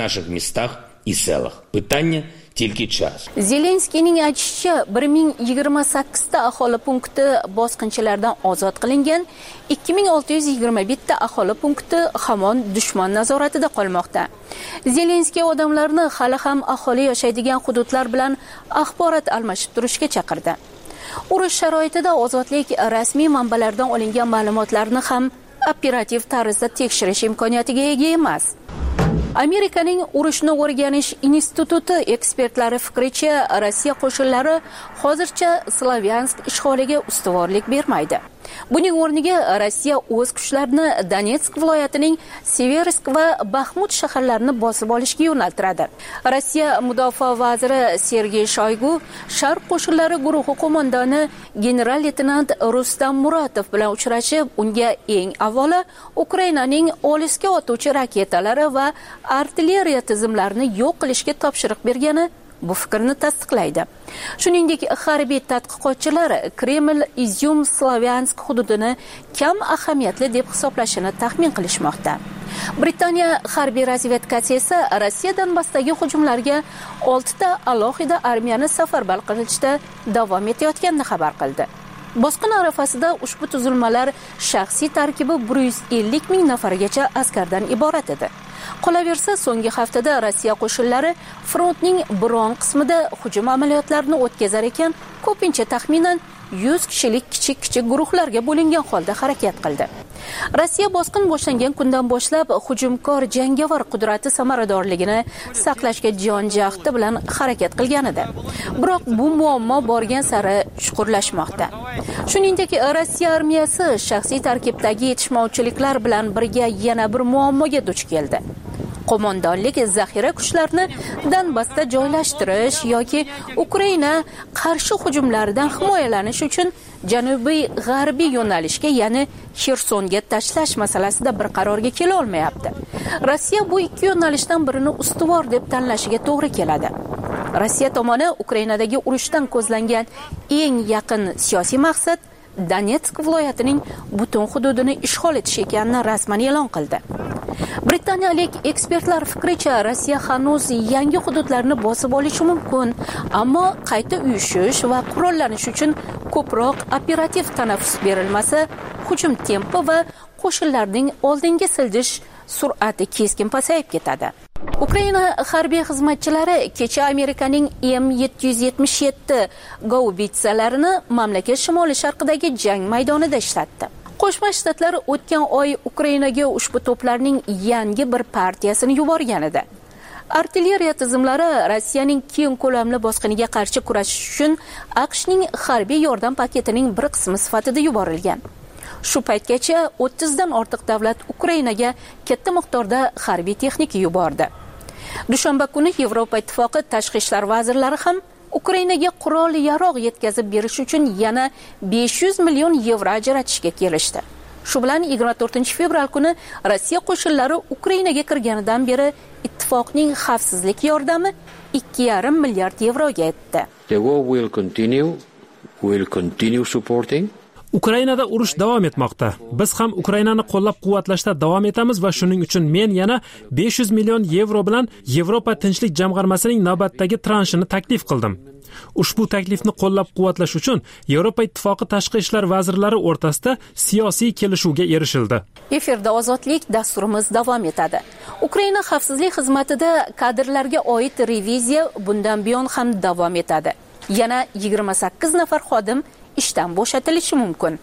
Zelenskiyning aytishicha, bir ming yigirma sakkiz ta aholi punkti bosqinchilardan ozod qilingan, ikki ming olti yuz yigirma bir ta aholi punkti hamon dushman nazoratida qolmoqda. Zelenskiy odamlarni hali ham aholi yashaydigan hududlar bilan axborot almashib turishga chaqirdi. Urush sharoitida ozodlik rasmiy manbalardan olingan ma'lumotlarni ham operativ tarzda tekshirish imkoniyatiga ega emas. Amerikaning urushni o'rganish instituti ekspertlari fikricha, Rossiya qo'shinlari hozircha Slavyansk ishg'oliga ustuvorlik bermaydi. Buning o'rniga Rossiya o'z kuchlarini Donetsk viloyatining Seversk va Baxmut shaharlarini bosib olishga yo'naltiradi. Rossiya mudofaa vaziri Sergey Shoygu Sharq qo'shinlari guruhi qo'mondoni general-leytenant Rustam Muratov bilan uchrashib, unga eng avvalo Ukrainaning olisga otuvchi raketalari va artilleriya tizimlarini yo'q qilishga topshiriq bergani bu fikrni tasdiqlaydi. Shuningdek, harbiy tadqiqotchilar Kreml Izyum Slavyansk hududini kam ahamiyatli deb hisoblashini taxmin qilishmoqda. Britaniya harbiy razvedkasi esa Rossiya Donbassdagi hujumlarga olti ta alohida armiyani safarbar qilishda davom etayotganini xabar qildi. Bosqin arafasida ushbu tuzilmalar shaxsiy tarkibi bir yuz ellik ming nafargacha askardan iborat edi. Qolaversa, so'nggi haftada Rossiya qo'shinlari frontning biron qismida hujum amaliyotlarini o'tkazar ekan, ko'pincha taxminan yuz kishilik kichik-kichik guruhlarga bo'lingan holda harakat qildi. Rossiya bosqin boshlangan kundan boshlab hujumkor jangovar qudrati samaradorligini saqlashga jon-jahdi bilan harakat qilgan edi. Biroq bu muammo borgan sari chuqurlashmoqda. Shuningdek, Rossiya armiyasi shaxsiy tarkibdagi yetishmovchiliklar bilan birga yana bir muammoga duch keldi. Qo'mondonlik zaxira kuchlarini Donbassda joylashtirish yoki Ukraina qarshi hujumlardan himoyalanish uchun janubiy g'arbiy yo'nalishga, ya'ni Xersonga tashlash masalasida bir qarorga kela olmayapti. Rossiya bu ikki yo'nalishdan birini ustuvor deb tanlashiga to'g'ri keladi. Rossiya tomoni Ukrainadagi urushdan ko'zlangan eng yaqin siyosiy maqsad Donetsk viloyatining butun hududini ishg'ol etish ekanini rasman e'lon qildi. Britaniyalik ekspertlar fikricha, Rossiya hanuz yangi hududlarni bosib olishi mumkin, ammo qayta uyushish va qurollanish uchun ko'proq operativ tanaffus berilmasa, hujum tempi va qo'shinlarning oldinga siljish sur'ati keskin pasayib ketadi. Ukraina harbiy xizmatchilari kecha Amerikaning M yetti yuz yetmish yetti gaubitsalarini mamlakat shimoli sharqidagi jang maydonida ishlatdi. Qo'shma Shtatlar o'tgan oy Ukrainaga ushbu to'plarning yangi bir partiyasini yuborgan edi. Artilleriya tizimlari Rossiyaning keng ko'lamli bosqiniga qarshi kurashish uchun AQShning harbiy yordam paketining bir qismi sifatida yuborilgan. Shu paytgacha o'ttiz dan ortiq davlat Ukrainaga katta miqdorda harbiy texnika yubordi. Dushanba kuni Yevropa Ittifoqi tashqi ishlar vazirlari ham Ukrainaga qurol yarog' yetkazib berish uchun yana besh yuz million yevro ajratishga kelishdi. Shu bilan yigirma to'rtinchi fevral kuni Rossiya qo'shinlari Ukrainaga kirganidan beri ittifoqning xavfsizlik yordami ikki yarim milliard yevroga yetdi. The war will continue, will continue supporting Ukrainada urush davom etmoqda. Biz ham Ukrainani qo'llab-quvvatlashda davom etamiz va shuning uchun men yana besh yuz million yevro bilan Yevropa tinchlik jamg'armasining navbatdagi transhini taklif qildim. Ushbu taklifni qo'llab-quvvatlash uchun Yevropa Ittifoqi tashqi ishlar vazirlari o'rtasida siyosiy kelishuvga erishildi. Efirda ozodlik dasturimiz davom etadi. Ukraina xavfsizlik xizmatida kadrlarga oid reviziya bundan buyon ham davom etadi. Yana yigirma sakkiz nafar xodim ishdan bo'shatilishi mumkin.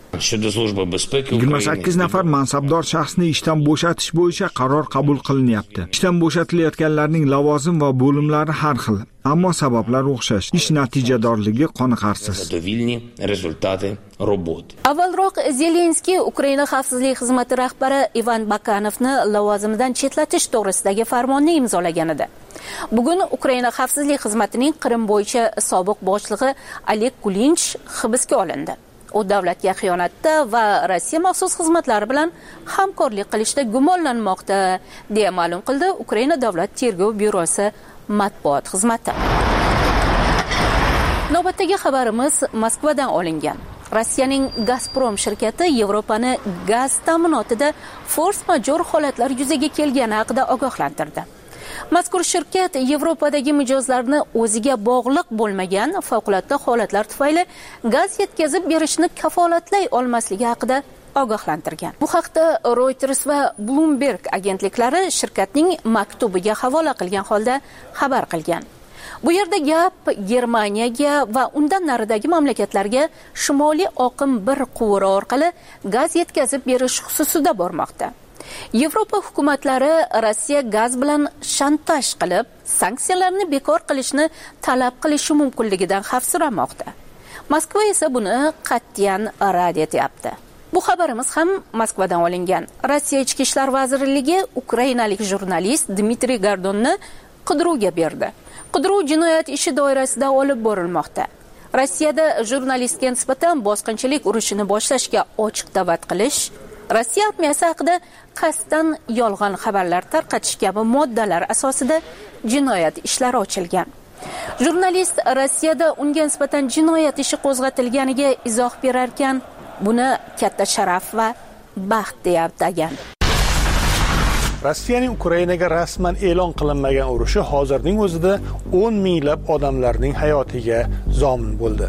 yigirma sakkiz nafar mansabdor shaxsni ishdan bo'shatish bo'yicha qaror qabul qilinyapti. Ishdan bo'shatilayotganlarning lavozim va bo'limlari har xil, ammo sabablar o'xshash. Ish natijadorligi qoniqarsiz. Avvalroq Zelenskiy Ukraina xavfsizlik xizmati rahbari Ivan Bakanovni lavozimidan chetlatish to'g'risidagi farmonni imzolagan edi. Bugun Ukraina xavfsizlik xizmatining Qrim bo'yicha sobiq boshlig'i Oleg Kulinch hibsga olindi. U davlatga xiyonatda va Rossiya maxsus xizmatlari bilan hamkorlik qilishda gumonlanmoqda, deya ma'lum qildi Ukraina davlat tergov byurosi matbuot xizmati. Navbatdagi xabarimiz Moskvadan olingan. Rossiyaning Gazprom shirkati Yevropani gaz ta'minotida force majeure holatlar yuzaga kelgani haqida ogohlantirdi. Mazkur shirkat Yevropadagi mijozlarni o'ziga bog'liq bo'lmagan favqulodda holatlar tufayli gaz yetkazib berishni kafolatlay olmasligi haqida ogohlantirgan. Bu haqda Reuters va Bloomberg agentliklari shirkatning maktubiga havola qilgan holda xabar qilgan. Bu yerda gap Germaniyaga va undan naridagi mamlakatlarga shimoliy oqim bir quvuri orqali gaz yetkazib berish xususida bormoqda. Yevropa hukumatlari Rossiya gaz bilan shantaj qilib, sanksiyalarni bekor qilishni talab qilishi mumkinligidan xavfsiramoqda. Moskva esa buni qat'iyan rad etyapti. Bu xabarimiz ham Moskvadan olingan. Rossiya Ichki ishlar vazirligi ukrainalik jurnalist Dmitriy Gordonni qidiruvga berdi. Qidiruv jinoyat ishi doirasida olib borilmoqda. Rossiyada jurnalistga nisbatan bosqinchilik urushini boshlashga ochiq da'vat qilish, Rossiya armiyasi haqida qasddan yolg'on xabarlar tarqatish kabi moddalar asosida jinoyat ishlari ochilgan. Jurnalist Rossiyada unga nisbatan jinoyat ishi qo'zg'atilganiga izoh berar ekan, buni katta sharaf va baxt deb atagan. Rossiyaning Ukrainaga rasman e'lon qilinmagan urushi hozirning o'zida o'n minglab odamlarning hayotiga zomin bo'ldi.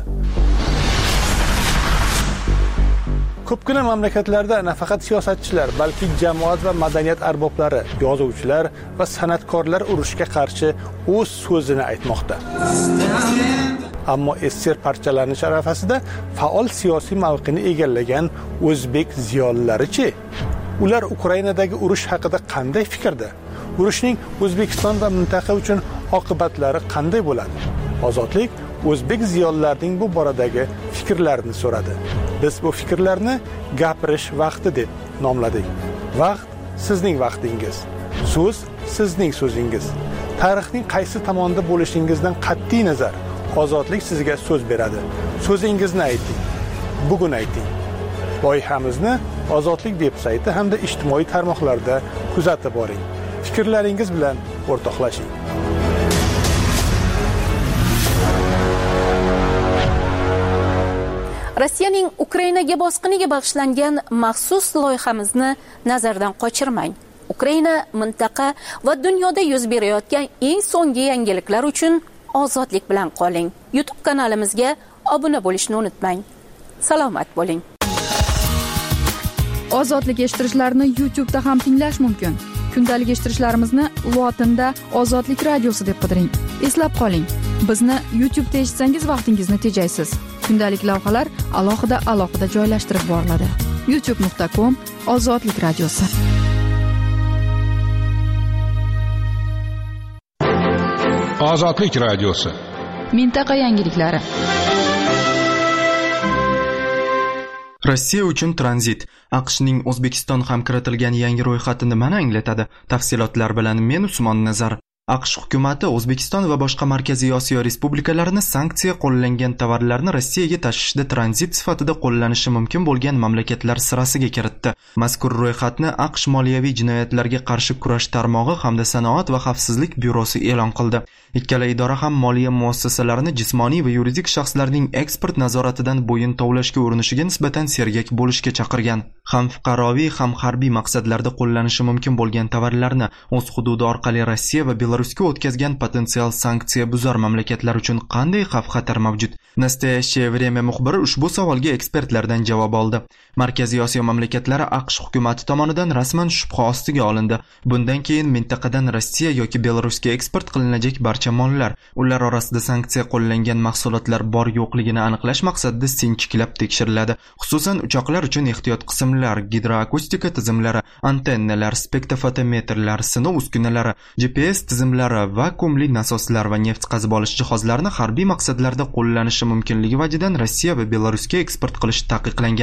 Ko'pgina mamlakatlarda nafaqat siyosatchilar, balki jamoat va madaniyat arboblari, yozuvchilar va san'atkorlar urushga qarshi o'z so'zini aytmoqda. Ammo S S R parchalanish arafasida faol siyosiy mavqeni egallagan o'zbek ziyolilari-chi? Ular Ukrainadagi urush haqida qanday fikrda? Urushning O'zbekiston va mintaqa uchun oqibatlari qanday bo'ladi? Ozodlik o'zbek ziyolilarining bu boradagi fikrlarini so'radi. Biz bu fikrlarni gapirish vaqti deb nomladik. Vaqt sizning vaqtingiz. So'z sizning so'zingiz. Tarixning qaysi tomonda bo'lishingizdan qat'iy nazar, ozodlik sizga so'z beradi. So'zingizni ayting. Bugun ayting. Loyihamizni Ozodlik veb-sayti hamda ijtimoiy tarmoqlarda kuzatib boring. Fikrlaringiz bilan o'rtoqlashing. Rossiyaning Ukrainaga bosqiniga bag'ishlangan maxsus loyihamizni nazardan qochirmang. Ukraina, mintaqa va dunyoda yuz berayotgan eng so'nggi yangiliklar uchun ozodlik bilan qoling. YouTube kanalimizga obuna bo'lishni unutmang. Salomat bo'ling. Ozodlik eshittirishlarni YouTube'da ham tinglash mumkin. Kundalik eshittirishlarimizni lotinda Ozodlik radiosi deb qidiring. Eslab qoling, bizni YouTube'da eshitsangiz vaqtingizni tejaysiz. Kundalik lavhalar alohida alohida joylashtirib boriladi. youtube nuqta com Ozodlik radiosi. Ozodlik radiosi. Mintaqa yangiliklari. Rossiya uchun tranzit. AQShning O'zbekiston ham kiritilgan yangi ro'yxati nimani anglatadi? Tafsilotlar bilan men Usmon Nazar. AQSh hukumati O'zbekiston va boshqa Markaziy Osiyo respublikalarini sanksiya qo'llangan tovarlarni Rossiyaga tashishda tranzit sifatida qo'llanishi mumkin bo'lgan mamlakatlar sirasiga kiritdi. Mazkur ro'yxatni AQSh moliyaviy jinoyatlarga qarshi kurash tarmog'i hamda sanoat va xavfsizlik byurosi e'lon qildi. Ikkala idora ham moliya muassasalarini jismoniy va yuridik shaxslarning eksport nazoratidan bo'yin tovlashga urinishiga nisbatan sergak bo'lishga chaqirgan. Ham fuqaroviy, ham harbiy maqsadlarda qo'llanishi mumkin bo'lgan tovarlarni o'z hududi orqali Rossiya va Belarusga o'tkazgan potensial sanksiya buzar mamlakatlar uchun qanday xavf-xatar mavjud? Nastoyaщее время muxbiri ushbu savolga ekspertlardan javob oldi. Markaziy Osiyo mamlakatlari AQSh hukumati tomonidan rasman shubha ostiga olindi. Bundan keyin mintaqadan Rossiya yoki Belarusga eksport qilinajak barcha mollar, ular orasida sanksiya qo'llangan mahsulotlar bor yo'qligini aniqlash maqsadida sinchiklab tekshiriladi. Xususan uchoqlar uchun ehtiyot qismlar, gidroakustika tizimlari, antennalar, spektrofotometrlar, sinov uskunalari, G P S tizimlari, vakuumli nasoslar va neft qazib olish jihozlarini harbiy maqsadlarda qo'llanishi mumkinligi vajidan Rossiya va Belarusga eksport qilish taqiqlangan.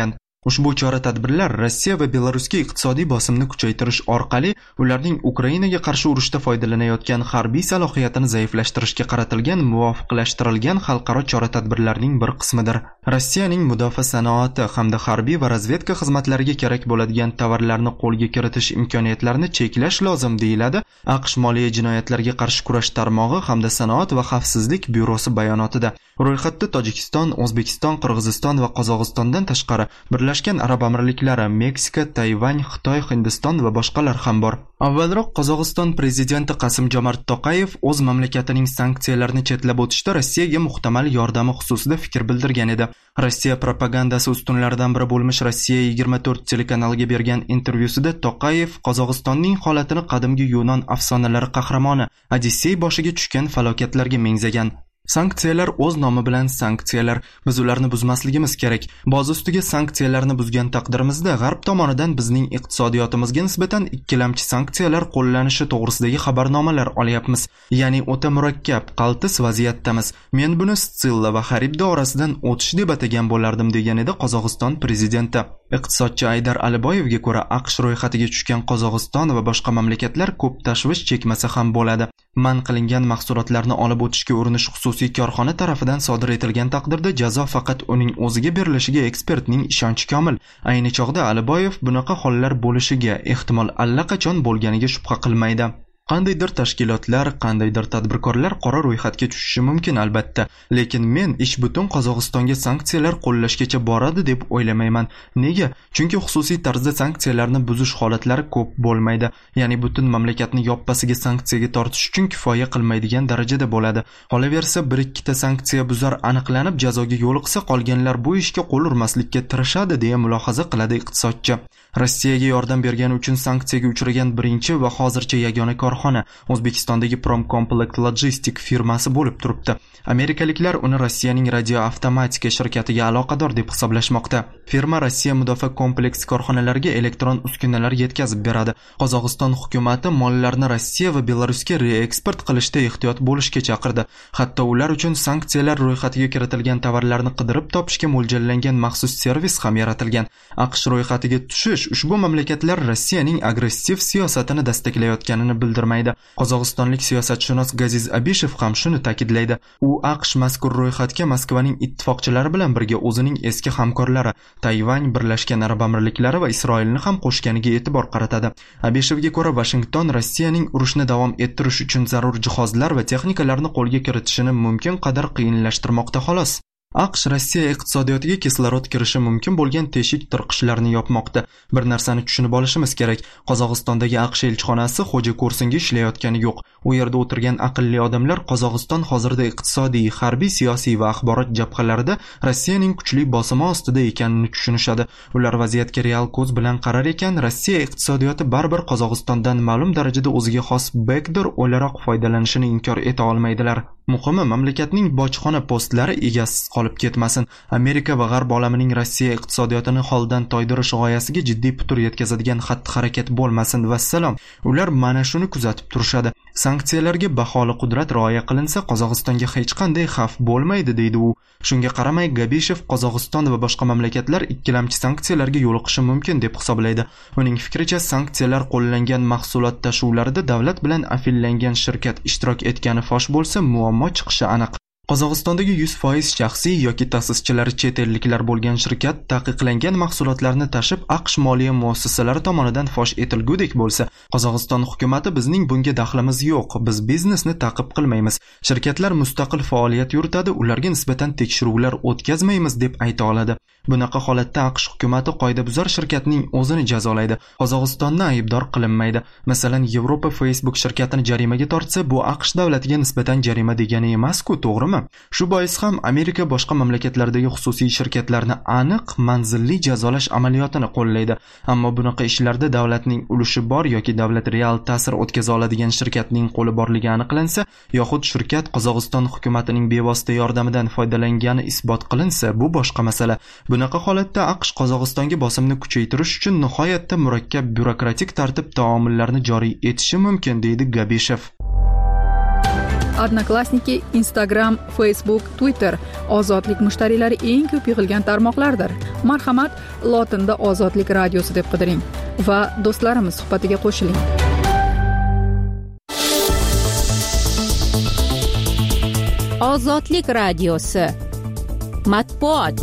Ushbu chora-tadbirlar Rossiya va Belarusga iqtisodiy bosimni kuchaytirish orqali ularning Ukrainaga qarshi urushda foydalanayotgan harbiy salohiyatini zaiflashtirishga qaratilgan muvofiqlashtirilgan xalqaro chora-tadbirlarning bir qismidir. Rossiyaning mudofaa sanoati hamda harbiy va razvedka xizmatlariga kerak bo'ladigan tovarlarni qo'lga kiritish imkoniyatlarini cheklash lozim deyiladi AQSh moliya jinoyatlarga qarshi kurash tarmog'i hamda sanoat va xavfsizlik byurosi bayonotida. Ro'yxatda Tojikiston, O'zbekiston, Qirg'iziston va Qozog'istondan tashqari Birlashgan Arab Amirliklari, Meksika, Tayvan, Xitoy, Hindiston va boshqalar ham bor. Avvalroq Qozog'iston prezidenti Qasim-Jomart To'qayev o'z mamlakatining sanksiyalarni chetlab o'tishda Rossiyaga muhtamal yordami xususida fikr bildirgan edi. Rossiya propagandasi ustunlaridan biri bo'lmish Rossiya yigirma to'rt telekanaliga bergan intervyusida To'qayev Qozog'istonning holatini qadimgi Yunon afsonalari qahramoni Odissey boshiga tushgan falokatlarga mengzagan. Sanksiyalar o'z nomi bilan sanksiyalar. Biz ularni buzmasligimiz kerak. Boz ustiga sanksiyalarni buzgan taqdirimizda G'arb tomonidan bizning iqtisodiyotimizga nisbatan ikkilamchi sanksiyalar qo'llanishi to'g'risidagi xabarnomalar olyapmiz. Ya'ni o'ta murakkab, qaltis vaziyatdamiz. Men buni Stsilla va Xaribda orasidan o'tish deb atagan bo'lardim, degan edi Qozog'iston prezidenti. Iqtisodchi Aydar Aliboyevga ko'ra, AQSh ro'yxatiga tushgan Qozog'iston va boshqa mamlakatlar ko'p tashvish chekmasa ham bo'ladi. Man qilingan mahsulotlarni olib o'tishga urinish xususiy korxona tarafidan sodir etilgan taqdirda jazo faqat uning o'ziga berilishiga ekspertning ishonchi komil. Ayni chog'da Aliboyev bunaqa hollar bo'lishiga ehtimol allaqachon bo'lganiga shubha qilmaydi. Qandaydir tashkilotlar, qandaydir tadbirkorlar qora ro'yxatga tushishi mumkin albatta, lekin men ish butun Qozog'istonga sanksiyalar qo'llashgacha boradi deb o'ylamayman. Nega? Chunki xususiy tarzda sanksiyalarni buzish holatlari ko'p bo'lmaydi. Ya'ni butun mamlakatni yoppasiga sanksiyaga tortish uchun kifoya qilmaydigan darajada bo'ladi. Qolaversa, bir ikkita sanksiya buzar aniqlanib jazoga yo'liqsa, qolganlar bu ishga qo'l urmaslikka tirishadi deya mulohaza qiladi iqtisodchi. Rossiyaga yordam bergani uchun sanksiyaga uchragan birinchi va hozircha yagona korxona O'zbekistondagi Promcomplex Logistic firmasi bo'lib turibdi. Amerikaliklar uni Rossiyaning radioavtomatika shirkatiga aloqador deb hisoblashmoqda. Firma Rossiya mudofaa kompleks korxonalariga elektron uskunalar yetkazib beradi. Qozog'iston hukumati mollarni Rossiya va Belarusga reeksport qilishda ehtiyot bo'lishga chaqirdi. Hatto ular uchun sanksiyalar ro'yxatiga kiritilgan tovarlarni qidirib topishga mo'ljallangan maxsus servis ham yaratilgan. AQSh ro'yxatiga tushish ushbu mamlakatlar Rossiyaning agressiv siyosatini dastaklayotganini bildirmaydi. Qozog'istonlik siyosatshunos Gaziz Abishev ham shuni ta'kidlaydi. U AQSh mazkur ro'yxatga Moskvaning ittifoqchilari bilan birga o'zining eski hamkorlari Tayvan, Birlashgan Arab Amirliklari va Isroilni ham qo'shganiga e'tibor qaratadi. Abishevga ko'ra, Washington Rossiyaning urushni davom ettirish uchun zarur jihozlar va texnikalarni qo'lga kiritishini mumkin qadar qiyinlashtirmoqda xolos. AQSh Rossiya iqtisodiyotiga kislorod kirishi mumkin bo'lgan teshik tirqishlarni yopmoqda. Bir narsani tushunib olishimiz kerak. Qozog'istondagi AQSh elchixonasi xo'ja ko'rsinga ishlayotgani yo'q. U yerda o'tirgan aqlli odamlar Qozog'iston hozirda iqtisodiy, harbiy, siyosiy va axborot jabhalarida Rossiyaning kuchli bosimi ostida ekanini tushunishadi. Ular vaziyatga real ko'z bilan qarar ekan, Rossiya iqtisodiyoti baribir Qozog'istondan ma'lum darajada o'ziga xos backdoor o'laroq foydalanishini inkor eta olmaydilar. Muhimi, mamlakatning bojxona postlari egasiz qolib ketmasin. Amerika va G'arb olamining Rossiya iqtisodiyotini holdan toydirish g'oyasiga jiddiy putur yetkazadigan xatti-harakat bo'lmasin. Vassalom. Ular mana shuni kuzatib turishadi. Sanksiyalarga baholi qudrat rioya qilinsa, Qozog'istonga hech qanday xavf bo'lmaydi, deydi u. Shunga qaramay, Gabishev Qozog'iston va boshqa mamlakatlar ikkilamchi sanksiyalarga yo'liqishi mumkin deb hisoblaydi. Uning fikricha, sanksiyalar qo'llangan mahsulot tashuvlarida davlat bilan afillangan shirkat ishtirok etgani fosh bo'lsa, muammo chiqishi aniq. Qozog'istondagi yuz foiz shaxsiy yoki ta'sischilari chet elliklar bo'lgan shirkat taqiqlangan mahsulotlarni tashib AQSh moliya muassasalari tomonidan fosh etilgudek bo'lsa, Qozog'iston hukumati bizning bunga daxlimiz yo'q, biz biznesni ta'qib qilmaymiz. Shirkatlar mustaqil faoliyat yuritadi, ularga nisbatan tekshiruvlar o'tkazmaymiz deb ayta oladi. Bunaqa holatda AQSh hukumati qoidabuzar shirkatning o'zini jazolaydi. Qozog'istonni aybdor qilinmaydi. Masalan, Yevropa Facebook shirkatini jarimaga tortsa, bu AQSh davlatiga nisbatan jarima degani emas-ku, to'g'rimi? Shu bois ham Amerika boshqa mamlakatlardagi xususiy shirkatlarni aniq manzilli jazolash amaliyotini qo'llaydi. Ammo bunaqa ishlarda davlatning ulushi bor yoki davlat real ta'sir o'tkaza oladigan shirkatning qo'li borligi aniqlansa, yoxud shirkat Qozog'iston hukumatining bevosita yordamidan foydalangani isbot qilinsa, bu boshqa masala. Bunaqa holatda AQSh Qozog'istonga bosimni kuchaytirish uchun nihoyatda murakkab byurokratik tartib taomillarni joriy etishi mumkin, deydi Gabishev. Odnoklassniki, Instagram, Facebook, Twitter ozodlik mushtariylari eng ko'p yig'ilgan tarmoqlardir. Marhamat, lotinda Ozodlik radiosi deb qidiring va do'stlarimiz suhbatiga qo'shiling. Ozodlik radiosi matbuot.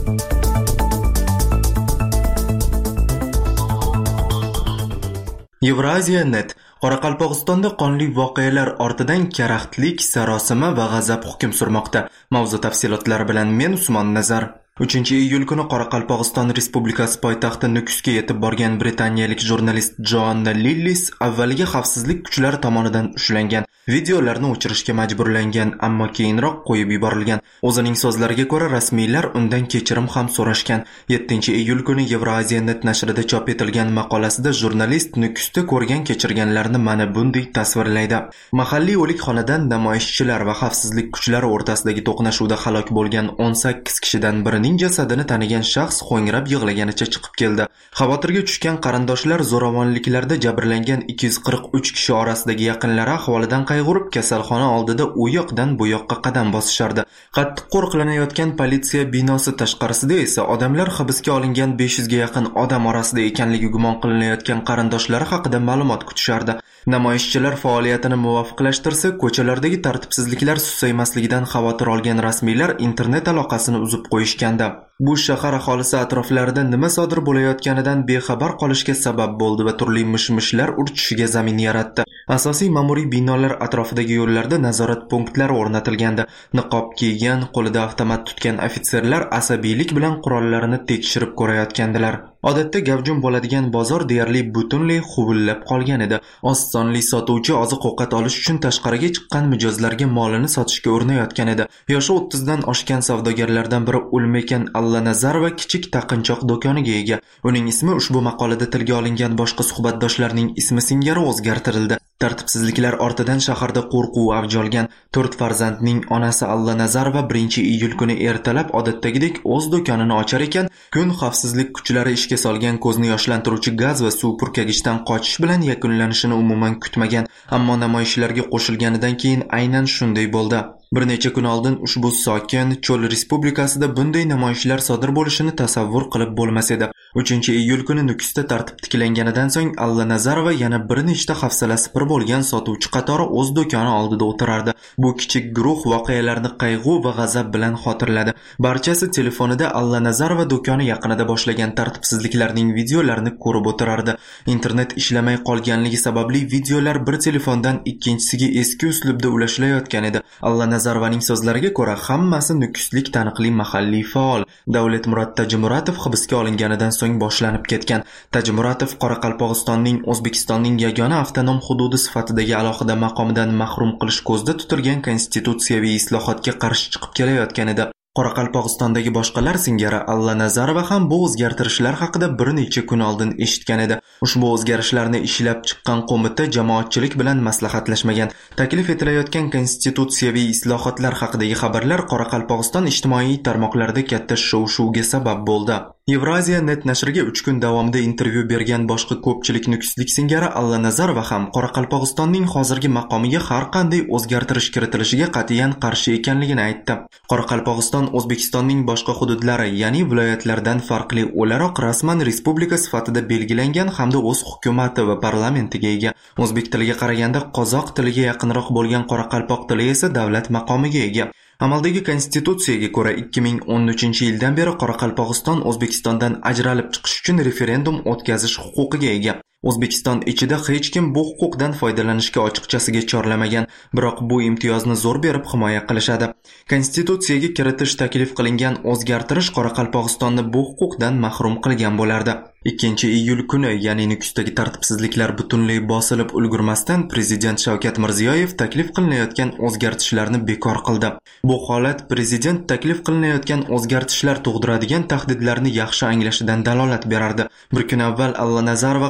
Yevraziya net Qoraqalpog'istonda qonli voqealar ortidan karaxtlik, sarosima va g'azab hukm surmoqda. Mavzu tafsilotlari bilan men Usmon Nazar. uchinchi iyul kuni Qoraqalpog'iston Respublikasi poytaxti Nukusga yetib borgan britaniyalik jurnalist Joanna Lillis avvaliga xavfsizlik kuchlari tomonidan ushlangan, videolarni o'chirishga majburlangan, ammo keyinroq qo'yib yuborilgan. O'zining so'zlariga ko'ra, rasmiylar undan kechirim ham so'rashgan. yettinchi iyul kuni Yevraziya net nashrida chop etilgan maqolasida jurnalist Nukusda ko'rgan kechirganlarni mana bunday tasvirlaydi. Mahalliy o'likxonadan namoyishchilar va xavfsizlik kuchlari o'rtasidagi to'qnashuvda halok bo'lgan o'n sakkiz kishidan biri ning jasadini tanigan shaxs ho'ngrab yig'laganicha chiqib keldi. Xavotirga tushgan qarindoshlar zo'ravonliklarda jabrlangan ikki yuz qirq uch kishi orasidagi yaqinlari ahvolidan qayg'urib kasalxona oldida u yoqdan bu yoqqa qadam bosishardi. Qattiq qo'riqlanayotgan politsiya binosi tashqarisida esa odamlar hibsga olingan besh yuz ga yaqin odam orasida ekanligi gumon qilinayotgan qarindoshlari haqida ma'lumot kutishardi. Namoyishchilar faoliyatini muvofiqlashtirsa, ko'chalardagi tartibsizliklar susaymasligidan xavotir olgan rasmiylar internet aloqasini uzib qo'yishgandi. Bu shahar aholisi atroflarida nima sodir bo'layotganidan bexabar qolishga sabab bo'ldi va turli mish-mishlar urchishiga zamin yaratdi. Asosiy ma'muriy binolar atrofidagi yo'llarda nazorat punktlari o'rnatilgandi. Niqob kiygan, qo'lida avtomat tutgan ofitserlar asabiylik bilan qurollarini tekshirib ko'rayotgandilar. Odatda gavjum bo'ladigan bozor deyarli butunlay huvillab qolgan edi. Oz sonli sotuvchi oziq-ovqat olish uchun tashqariga chiqqan mijozlarga molini sotishga urinayotgan edi. Yoshi o'ttiz dan oshgan savdogarlardan biri Ulmekan Allanazarova kichik taqinchoq do'koniga ega. Uning ismi ushbu maqolada tilga olingan boshqa suhbatdoshlarning ismi singari o'zgartirildi. Tartibsizliklar ortidan shaharda qo'rquv avj olgan. to'rt farzandning onasi Allanazarova birinchi iyul kuni ertalab odatdagidek o'z do'konini ochar ekan, kun xavfsizlik kuchlari ishga solgan ko'zni yoshlantiruvchi gaz va suv purkagichdan qochish bilan yakunlanishini umuman kutmagan. Ammo namoyishlarga qo'shilganidan keyin aynan shunday bo'ldi. Bir necha kun oldin ushbu sokin cho'l respublikasida bunday namoyishlar sodir bo'lishini tasavvur qilib bo'lmas edi. uchinchi iyul kuni Nukusda tartib tiklanganidan so'ng Allanazarova yana bir nechta hafsalasi pir bo'lgan sotuvchi qatori o'z do'koni oldida o'tirardi. Bu kichik guruh voqealarni qayg'u va g'azab bilan xotirladi. Barchasi telefonida Allanazarova do'koni yaqinida boshlangan tartibsizliklarning videolarini ko'rib o'tirardi. Internet ishlamay qolganligi sababli videolar bir telefondan ikkinchisiga eski uslubda ulashilayotgan edi. Allanazarovaning so'zlariga ko'ra, hammasi nukuslik taniqli mahalliy faol Davlatmurod Tajimuratov hibsga olinganidan so'ng boshlanib ketgan. Tajimuratov Qoraqalpog'istonning O'zbekistonning yagona avtonom hududi sifatidagi alohida maqomidan mahrum qilish ko'zda tutilgan konstitutsiyaviy islohotga qarshi chiqib kelayotgan edi. Qoraqalpog'istondagi boshqalar singari Allanazarova ham bu o'zgartirishlar haqida bir necha kun oldin eshitgan edi. Ushbu o'zgarishlarni ishlab chiqqan qo'mita jamoatchilik bilan maslahatlashmagan. Taklif etilayotgan konstitutsiyaviy islohotlar haqidagi xabarlar Qoraqalpog'iston ijtimoiy tarmoqlarida katta shov-shuvga sabab bo'ldi. Yevraziya net nashriga uch kun davomida intervyu bergan boshqa ko'pchilik nukuslik singari Allanazarova ham Qoraqalpog'istonning hozirgi maqomiga har qanday o'zgartirish kiritilishiga qat'iyan qarshi ekanligini aytdi. Qoraqalpog'iston O'zbekistonning boshqa hududlari, ya'ni viloyatlardan farqli o'laroq rasman respublika sifatida belgilangan hamda o'z hukumati va parlamentiga ega. O'zbek tiliga qaraganda qozoq tiliga yaqinroq bo'lgan qoraqalpoq tili esa davlat maqomiga ega. Amaldagi konstitutsiyaga ko'ra ikki ming o'n uchinchi yildan beri Qoraqalpog'iston O'zbekistondan ajralib chiqish uchun referendum o'tkazish huquqiga ega. O'zbekiston ichida hech kim bu huquqdan foydalanishga ochiqchasiga chorlamagan, biroq bu imtiyozni zo'r berib himoya qilishadi. Konstitutsiyaga kiritish taklif qilingan o'zgartirish Qoraqalpog'istonni bu huquqdan mahrum qilgan bo'lardi. ikkinchi iyul kuni, ya'ni Nukusdagi tartibsizliklar butunlay bosilib ulgurmasdan prezident Shavkat Mirziyoyev taklif qilinayotgan o'zgartishlarni bekor qildi. Bu holat prezident taklif qilinayotgan o'zgartishlar tug'diradigan tahdidlarni yaxshi anglashidan dalolat berardi. Bir kun avval Allanazarova Qoraqalpog'iston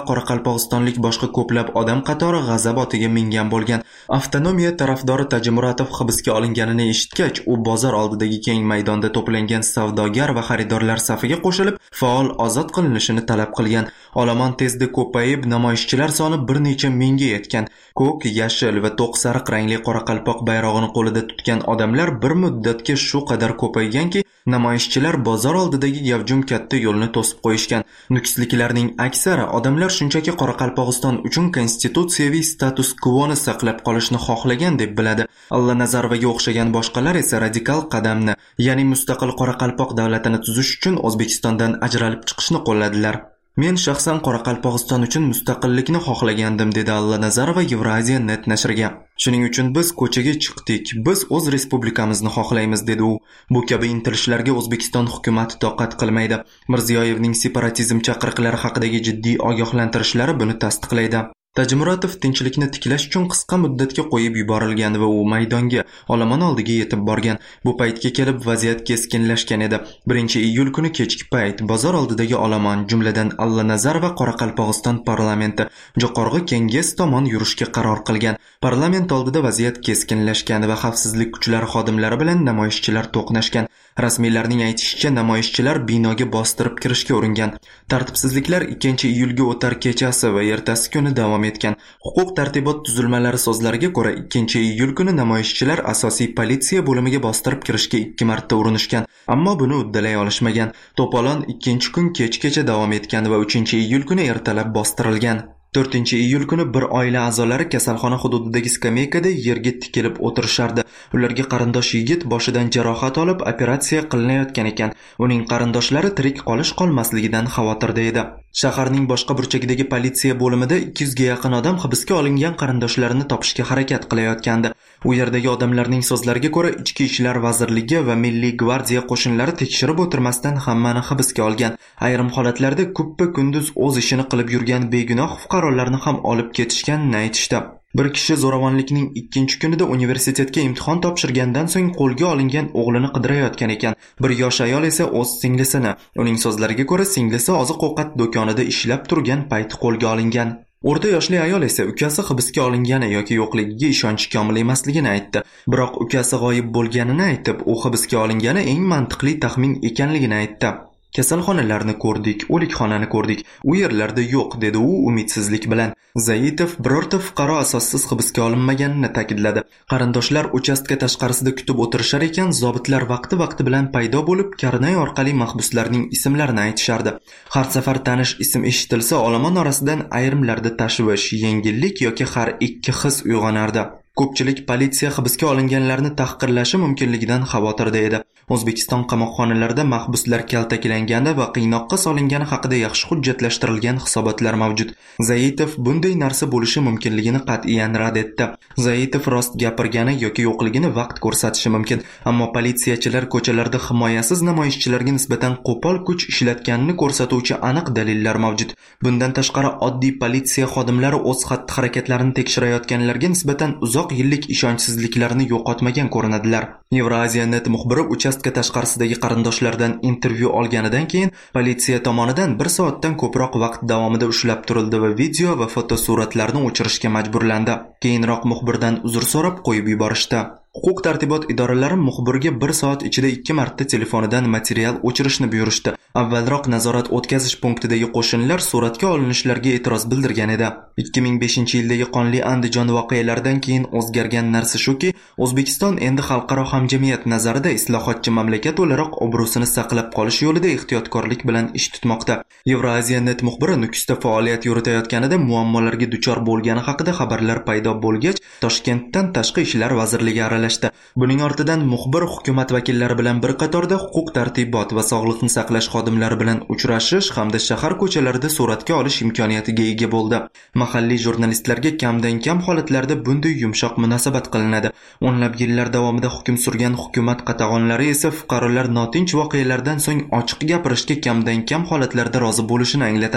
qoraqalpog'istonlik boshqa ko'plab odam qatori g'azab otiga mingan bo'lgan. Avtonomiya tarafdori Tajimuratov hibsga olinganini eshitgach, u bozor oldidagi keng maydonda to'plangan savdogar va xaridorlar safiga qo'shilib, faol ozod qilinishini talab qilgan. Olomon tezda ko'payib, namoyishchilar soni bir necha mingga yetgan. Ko'k, yashil va to'q sariq rangli qoraqalpoq bayrog'ini qo'lida tutgan odamlar bir muddatga shu qadar ko'payganki, namoyishchilar bozor oldidagi gavjum katta yo'lni to'sib qo'yishgan. Nukusliklarning aksari odamlar shunchaki Qoraqalpog'iston uchun konstitutsiyaviy status quoni saqlab qolishni xohlagan deb biladi. Alla Nazarovaga o'xshagan boshqalar esa radikal qadamni, ya'ni mustaqil Qoraqalpoq davlatini tuzish uchun O'zbekistondan ajralib chiqishni qo'lladilar. Men shaxsan Qoraqalpog'iston uchun mustaqillikni xohlagandim, dedi Alla Nazarova Euraziya net nashriga. Shuning uchun biz ko'chaga chiqdik. Biz o'z respublikamizni xohlaymiz, dedi u. Bu kabi intilishlarga O'zbekiston hukumatı toqat qilmaydi. Mirziyoyevning separatizm chaqiriqlari haqidagi jiddiy ogohlantirishlari buni tasdiqlaydi. Tajimuratov tinchlikni tiklash uchun qisqa muddatga qo'yib yuborilgan va u maydonga, olomon oldiga yetib borgan. Bu paytga kelib vaziyat keskinlashgan edi. birinchi iyul kuni kechki payt bozor oldidagi olomon, jumladan Alla Nazarova Qoraqalpog'iston parlamenti Jo'qorg'i Kenges tomon yurishga qaror qilgan. Parlament oldida vaziyat keskinlashgan va xavfsizlik kuchlari xodimlari bilan namoyishchilar to'qnashgan. Rasmiylarning aytishicha, namoyishchilar binoga bostirib kirishga uringan. Tartibsizliklar ikkinchi iyulga o'tar kechasi va ertasi kuni davom etgan. Huquq tartibot tuzilmalari so'zlariga ko'ra, ikkinchi iyul kuni namoyishchilar asosiy politsiya bo'limiga bostirib kirishga ikki marta urinishgan, ammo buni uddalay olishmagan. To'polon ikkinchi kun kechgacha davom etgan va uchinchi iyul kuni ertalab bostirilgan. to'rtinchi iyul kuni bir oila a'zolari kasalxona hududidagi skameykada yerga tikilib o'tirishardi. Ularga qarindosh yigit boshidan jarohat olib operatsiya qilinayotgan ekan. Uning qarindoshlari tirik qolish qolmasligidan xavotirda edi. Shaharning boshqa burchagidagi politsiya bo'limida ikki yuzga yaqin odam hibsga olingan qarindoshlarini topishga harakat qilayotgandi. U yerdagi odamlarning so'zlariga ko'ra, Ichki ishlar vazirligi va Milliy gvardiya qo'shinlari tekshirib o'tirmasdan hammani hibsga olgan. Ayrim holatlarda kuppa kunduz o'z ishini qilib yurgan begunoh fuqarolarni ham olib ketishganini aytishdi. Bir kishi zo'ravonlikning ikkinchi kunida universitetga imtihon topshirgandan so'ng qo'lga olingan o'g'lini qidirayotgan ekan. Bir yosh ayol esa o'z singlisini, uning so'zlariga ko'ra, singlisi oziq-ovqat do'konida ishlab turgan payt qo'lga olingan. O'rta yoshli ayol esa ukasi hibsga olingani yoki yo'qligiga ishonchi komil emasligini aytdi. Biroq ukasi g'oyib bo'lganini aytib, u hibsga olingani eng mantiqli taxmin ekanligini aytdi. Kasalxonalarni ko'rdik, o'likxonani ko'rdik. U yerlarda yo'q, dedi u umidsizlik bilan. Zaitov birorta fuqaro asossiz hibsga olinmaganini ta'kidladi. Qarindoshlar uchastka tashqarisida kutib o'tirishar ekan, zobitlar vaqti-vaqti bilan paydo bo'lib, karnay orqali mahbuslarning ismlarini aytishardi. Har safar tanish ism eshitilsa, olomon orasidan ayrimlarda tashvish, yengillik yoki har ikki his uyg'onardi. Ko'pchilik politsiya hibsga olinganlarni tahqirlashi mumkinligidan xavotirda edi. O'zbekiston qamoqxonalarida mahbuslar kaltaklangani va qiynoqqa solingani haqida yaxshi hujjatlashtirilgan hisobotlar mavjud. Zaitov bunday narsa bo'lishi mumkinligini qat'iyan rad etdi. Zaitov rost gapirgani yoki yo'qligini vaqt ko'rsatishi mumkin, ammo politsiyachilar ko'chalarda himoyasiz namoyishchilarga nisbatan qo'pol kuch ishlatganini ko'rsatuvchi aniq dalillar mavjud. Bundan tashqari, oddiy politsiya xodimlari o'z xatti-harakatlarini tekshirayotganlarga nisbatan uzoq yillik ishonchsizliklarni yo'qotmagan ko'rinadilar. Euraziya net muxbiri uchastka tashqarisidagi qarindoshlardan intervyu olganidan keyin politsiya tomonidan bir soatdan ko'proq vaqt davomida ushlab turildi va video va fotosuratlarni o'chirishga majburlandi. Keyinroq muxbirdan uzr so'rab qo'yib yuborishdi. Huquq tartibot idoralari muxbirga bir soat ichida ikki marta telefonidan material o'chirishni buyurishdi. Avvalroq nazorat o'tkazish punktidagi qo'shinlar suratga olinishlarga e'tiroz bildirgan edi. ikki ming beshinchi yildagi qonli Andijon voqealaridan keyin o'zgargan narsa shuki, O'zbekiston endi xalqaro hamjamiyat nazarida islohotchi mamlakat o'laroq obro'sini saqlab qolish yo'lida ehtiyotkorlik bilan ish tutmoqda. Euraziya net muxbiri Nukusda faoliyat yuritayotganida muammolarga duchor bo'lgani haqida xabarlar paydo bo'lgach, Toshkentdan Tashqi ishlar vazirligi aralashdi. Buning ortidan muxbir hukumat vakillari bilan bir qatorda huquq tartibot va sog'liqni saqlash xodimlari bilan uchrashish hamda shahar ko'chalarida suratga olish imkoniyatiga ega bo'ldi. Mahalliy jurnalistlarga kamdan kam holatlarda bunday yumshoq munosabat qilinadi. O'nlab yillar davomida hukm surgan hukumat qatag'onlari esa fuqarolar notinch voqealardan so'ng ochiq gapirishga kamdan kam holatlarda rozi bo'lishini anglatadi.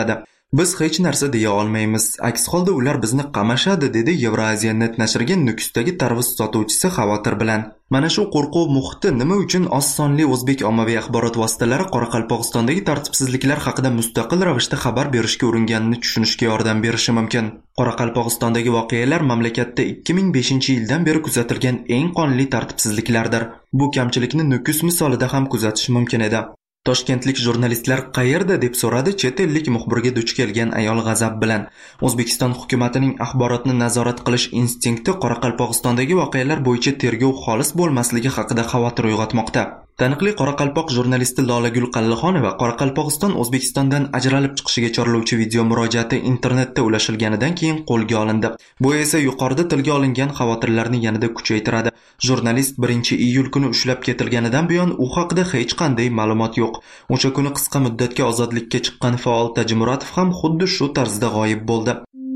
Biz hech narsa deya olmaymiz. Aks holda ular bizni qamashadi, dedi Yevroaziya net nashriga Nukusdagi tarvuz sotuvchisi xavotir bilan. Mana shu qo'rquv muhiti nima uchun oz sonli o'zbek ommaviy axborot vositalari Qoraqalpog'istondagi tartibsizliklar haqida mustaqil ravishda xabar berishga uringanini tushunishga yordam berishi mumkin. Qoraqalpog'istondagi voqealar mamlakatda ikki ming beshinchi yildan beri kuzatilgan eng qonli tartibsizliklardir. Bu kamchilikni Nukus misolida ham kuzatish mumkin edi. Toshkentlik jurnalistlar qayerda deb so'radi chet ellik muxbirga duch kelgan ayol g'azab bilan. O'zbekiston hukumatining axborotni nazorat qilish instinkti Qoraqalpog'istondagi voqealar bo'yicha tergov xolis bo'lmasligi haqida xavotir uyg'otmoqda. Taniqli Qoraqalpoq jurnalisti Lolagul Qallixonova Qoraqalpog'iston O'zbekistondan ajralib chiqishiga chorlovchi video murojaati internetda ulashilganidan keyin qo'lga olindi. Bu esa yuqorida tilga olingan xavotirlarni yanada kuchaytiradi. Jurnalist birinchi iyul kuni ushlab ketilganidan buyon u haqida hech qanday ma'lumot yo'q. O'sha kuni qisqa muddatga ozodlikka chiqqan faol Tajimuratov ham xuddi shu tarzda g'oyib bo'ldi.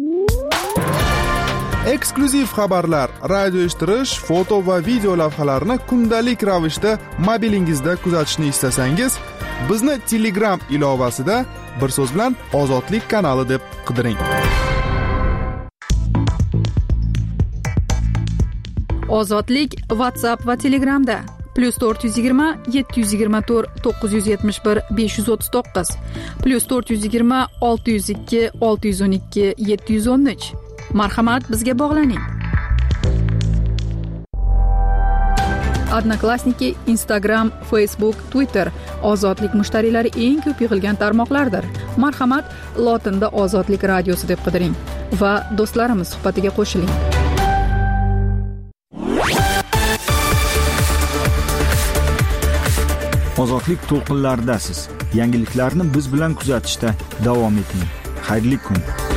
Eksklyuziv xabarlar, radio eshittirish, foto va video lavhalarni kundalik ravishda mobilingizda kuzatishni istasangiz, bizni Telegram ilovasida bir so'z bilan Ozodlik kanali deb qidiring. Ozodlik WhatsApp va Telegramda plus to'rt yuz yigirma yetti yuz yigirma to'rt to'qqiz yuz yetmish bir besh yuz o'ttiz to'qqiz plus to'rt yuz yigirma olti yuz ikki olti yuz o'n ikki yetti yuz o'n uch. Marhamat, bizga bog'laning. Odnoklassniki, Instagram, Facebook, Twitter Ozodlik mushtariylari eng ko'p yig'ilgan tarmoqlardir. Marhamat, lotinda Ozodlik radiosi deb qidiring va do'stlarimiz suhbatiga qo'shiling. Ozodlik to'lqinlaridasiz. Yangiliklarni biz bilan kuzatishda davom eting. Xayrli kun.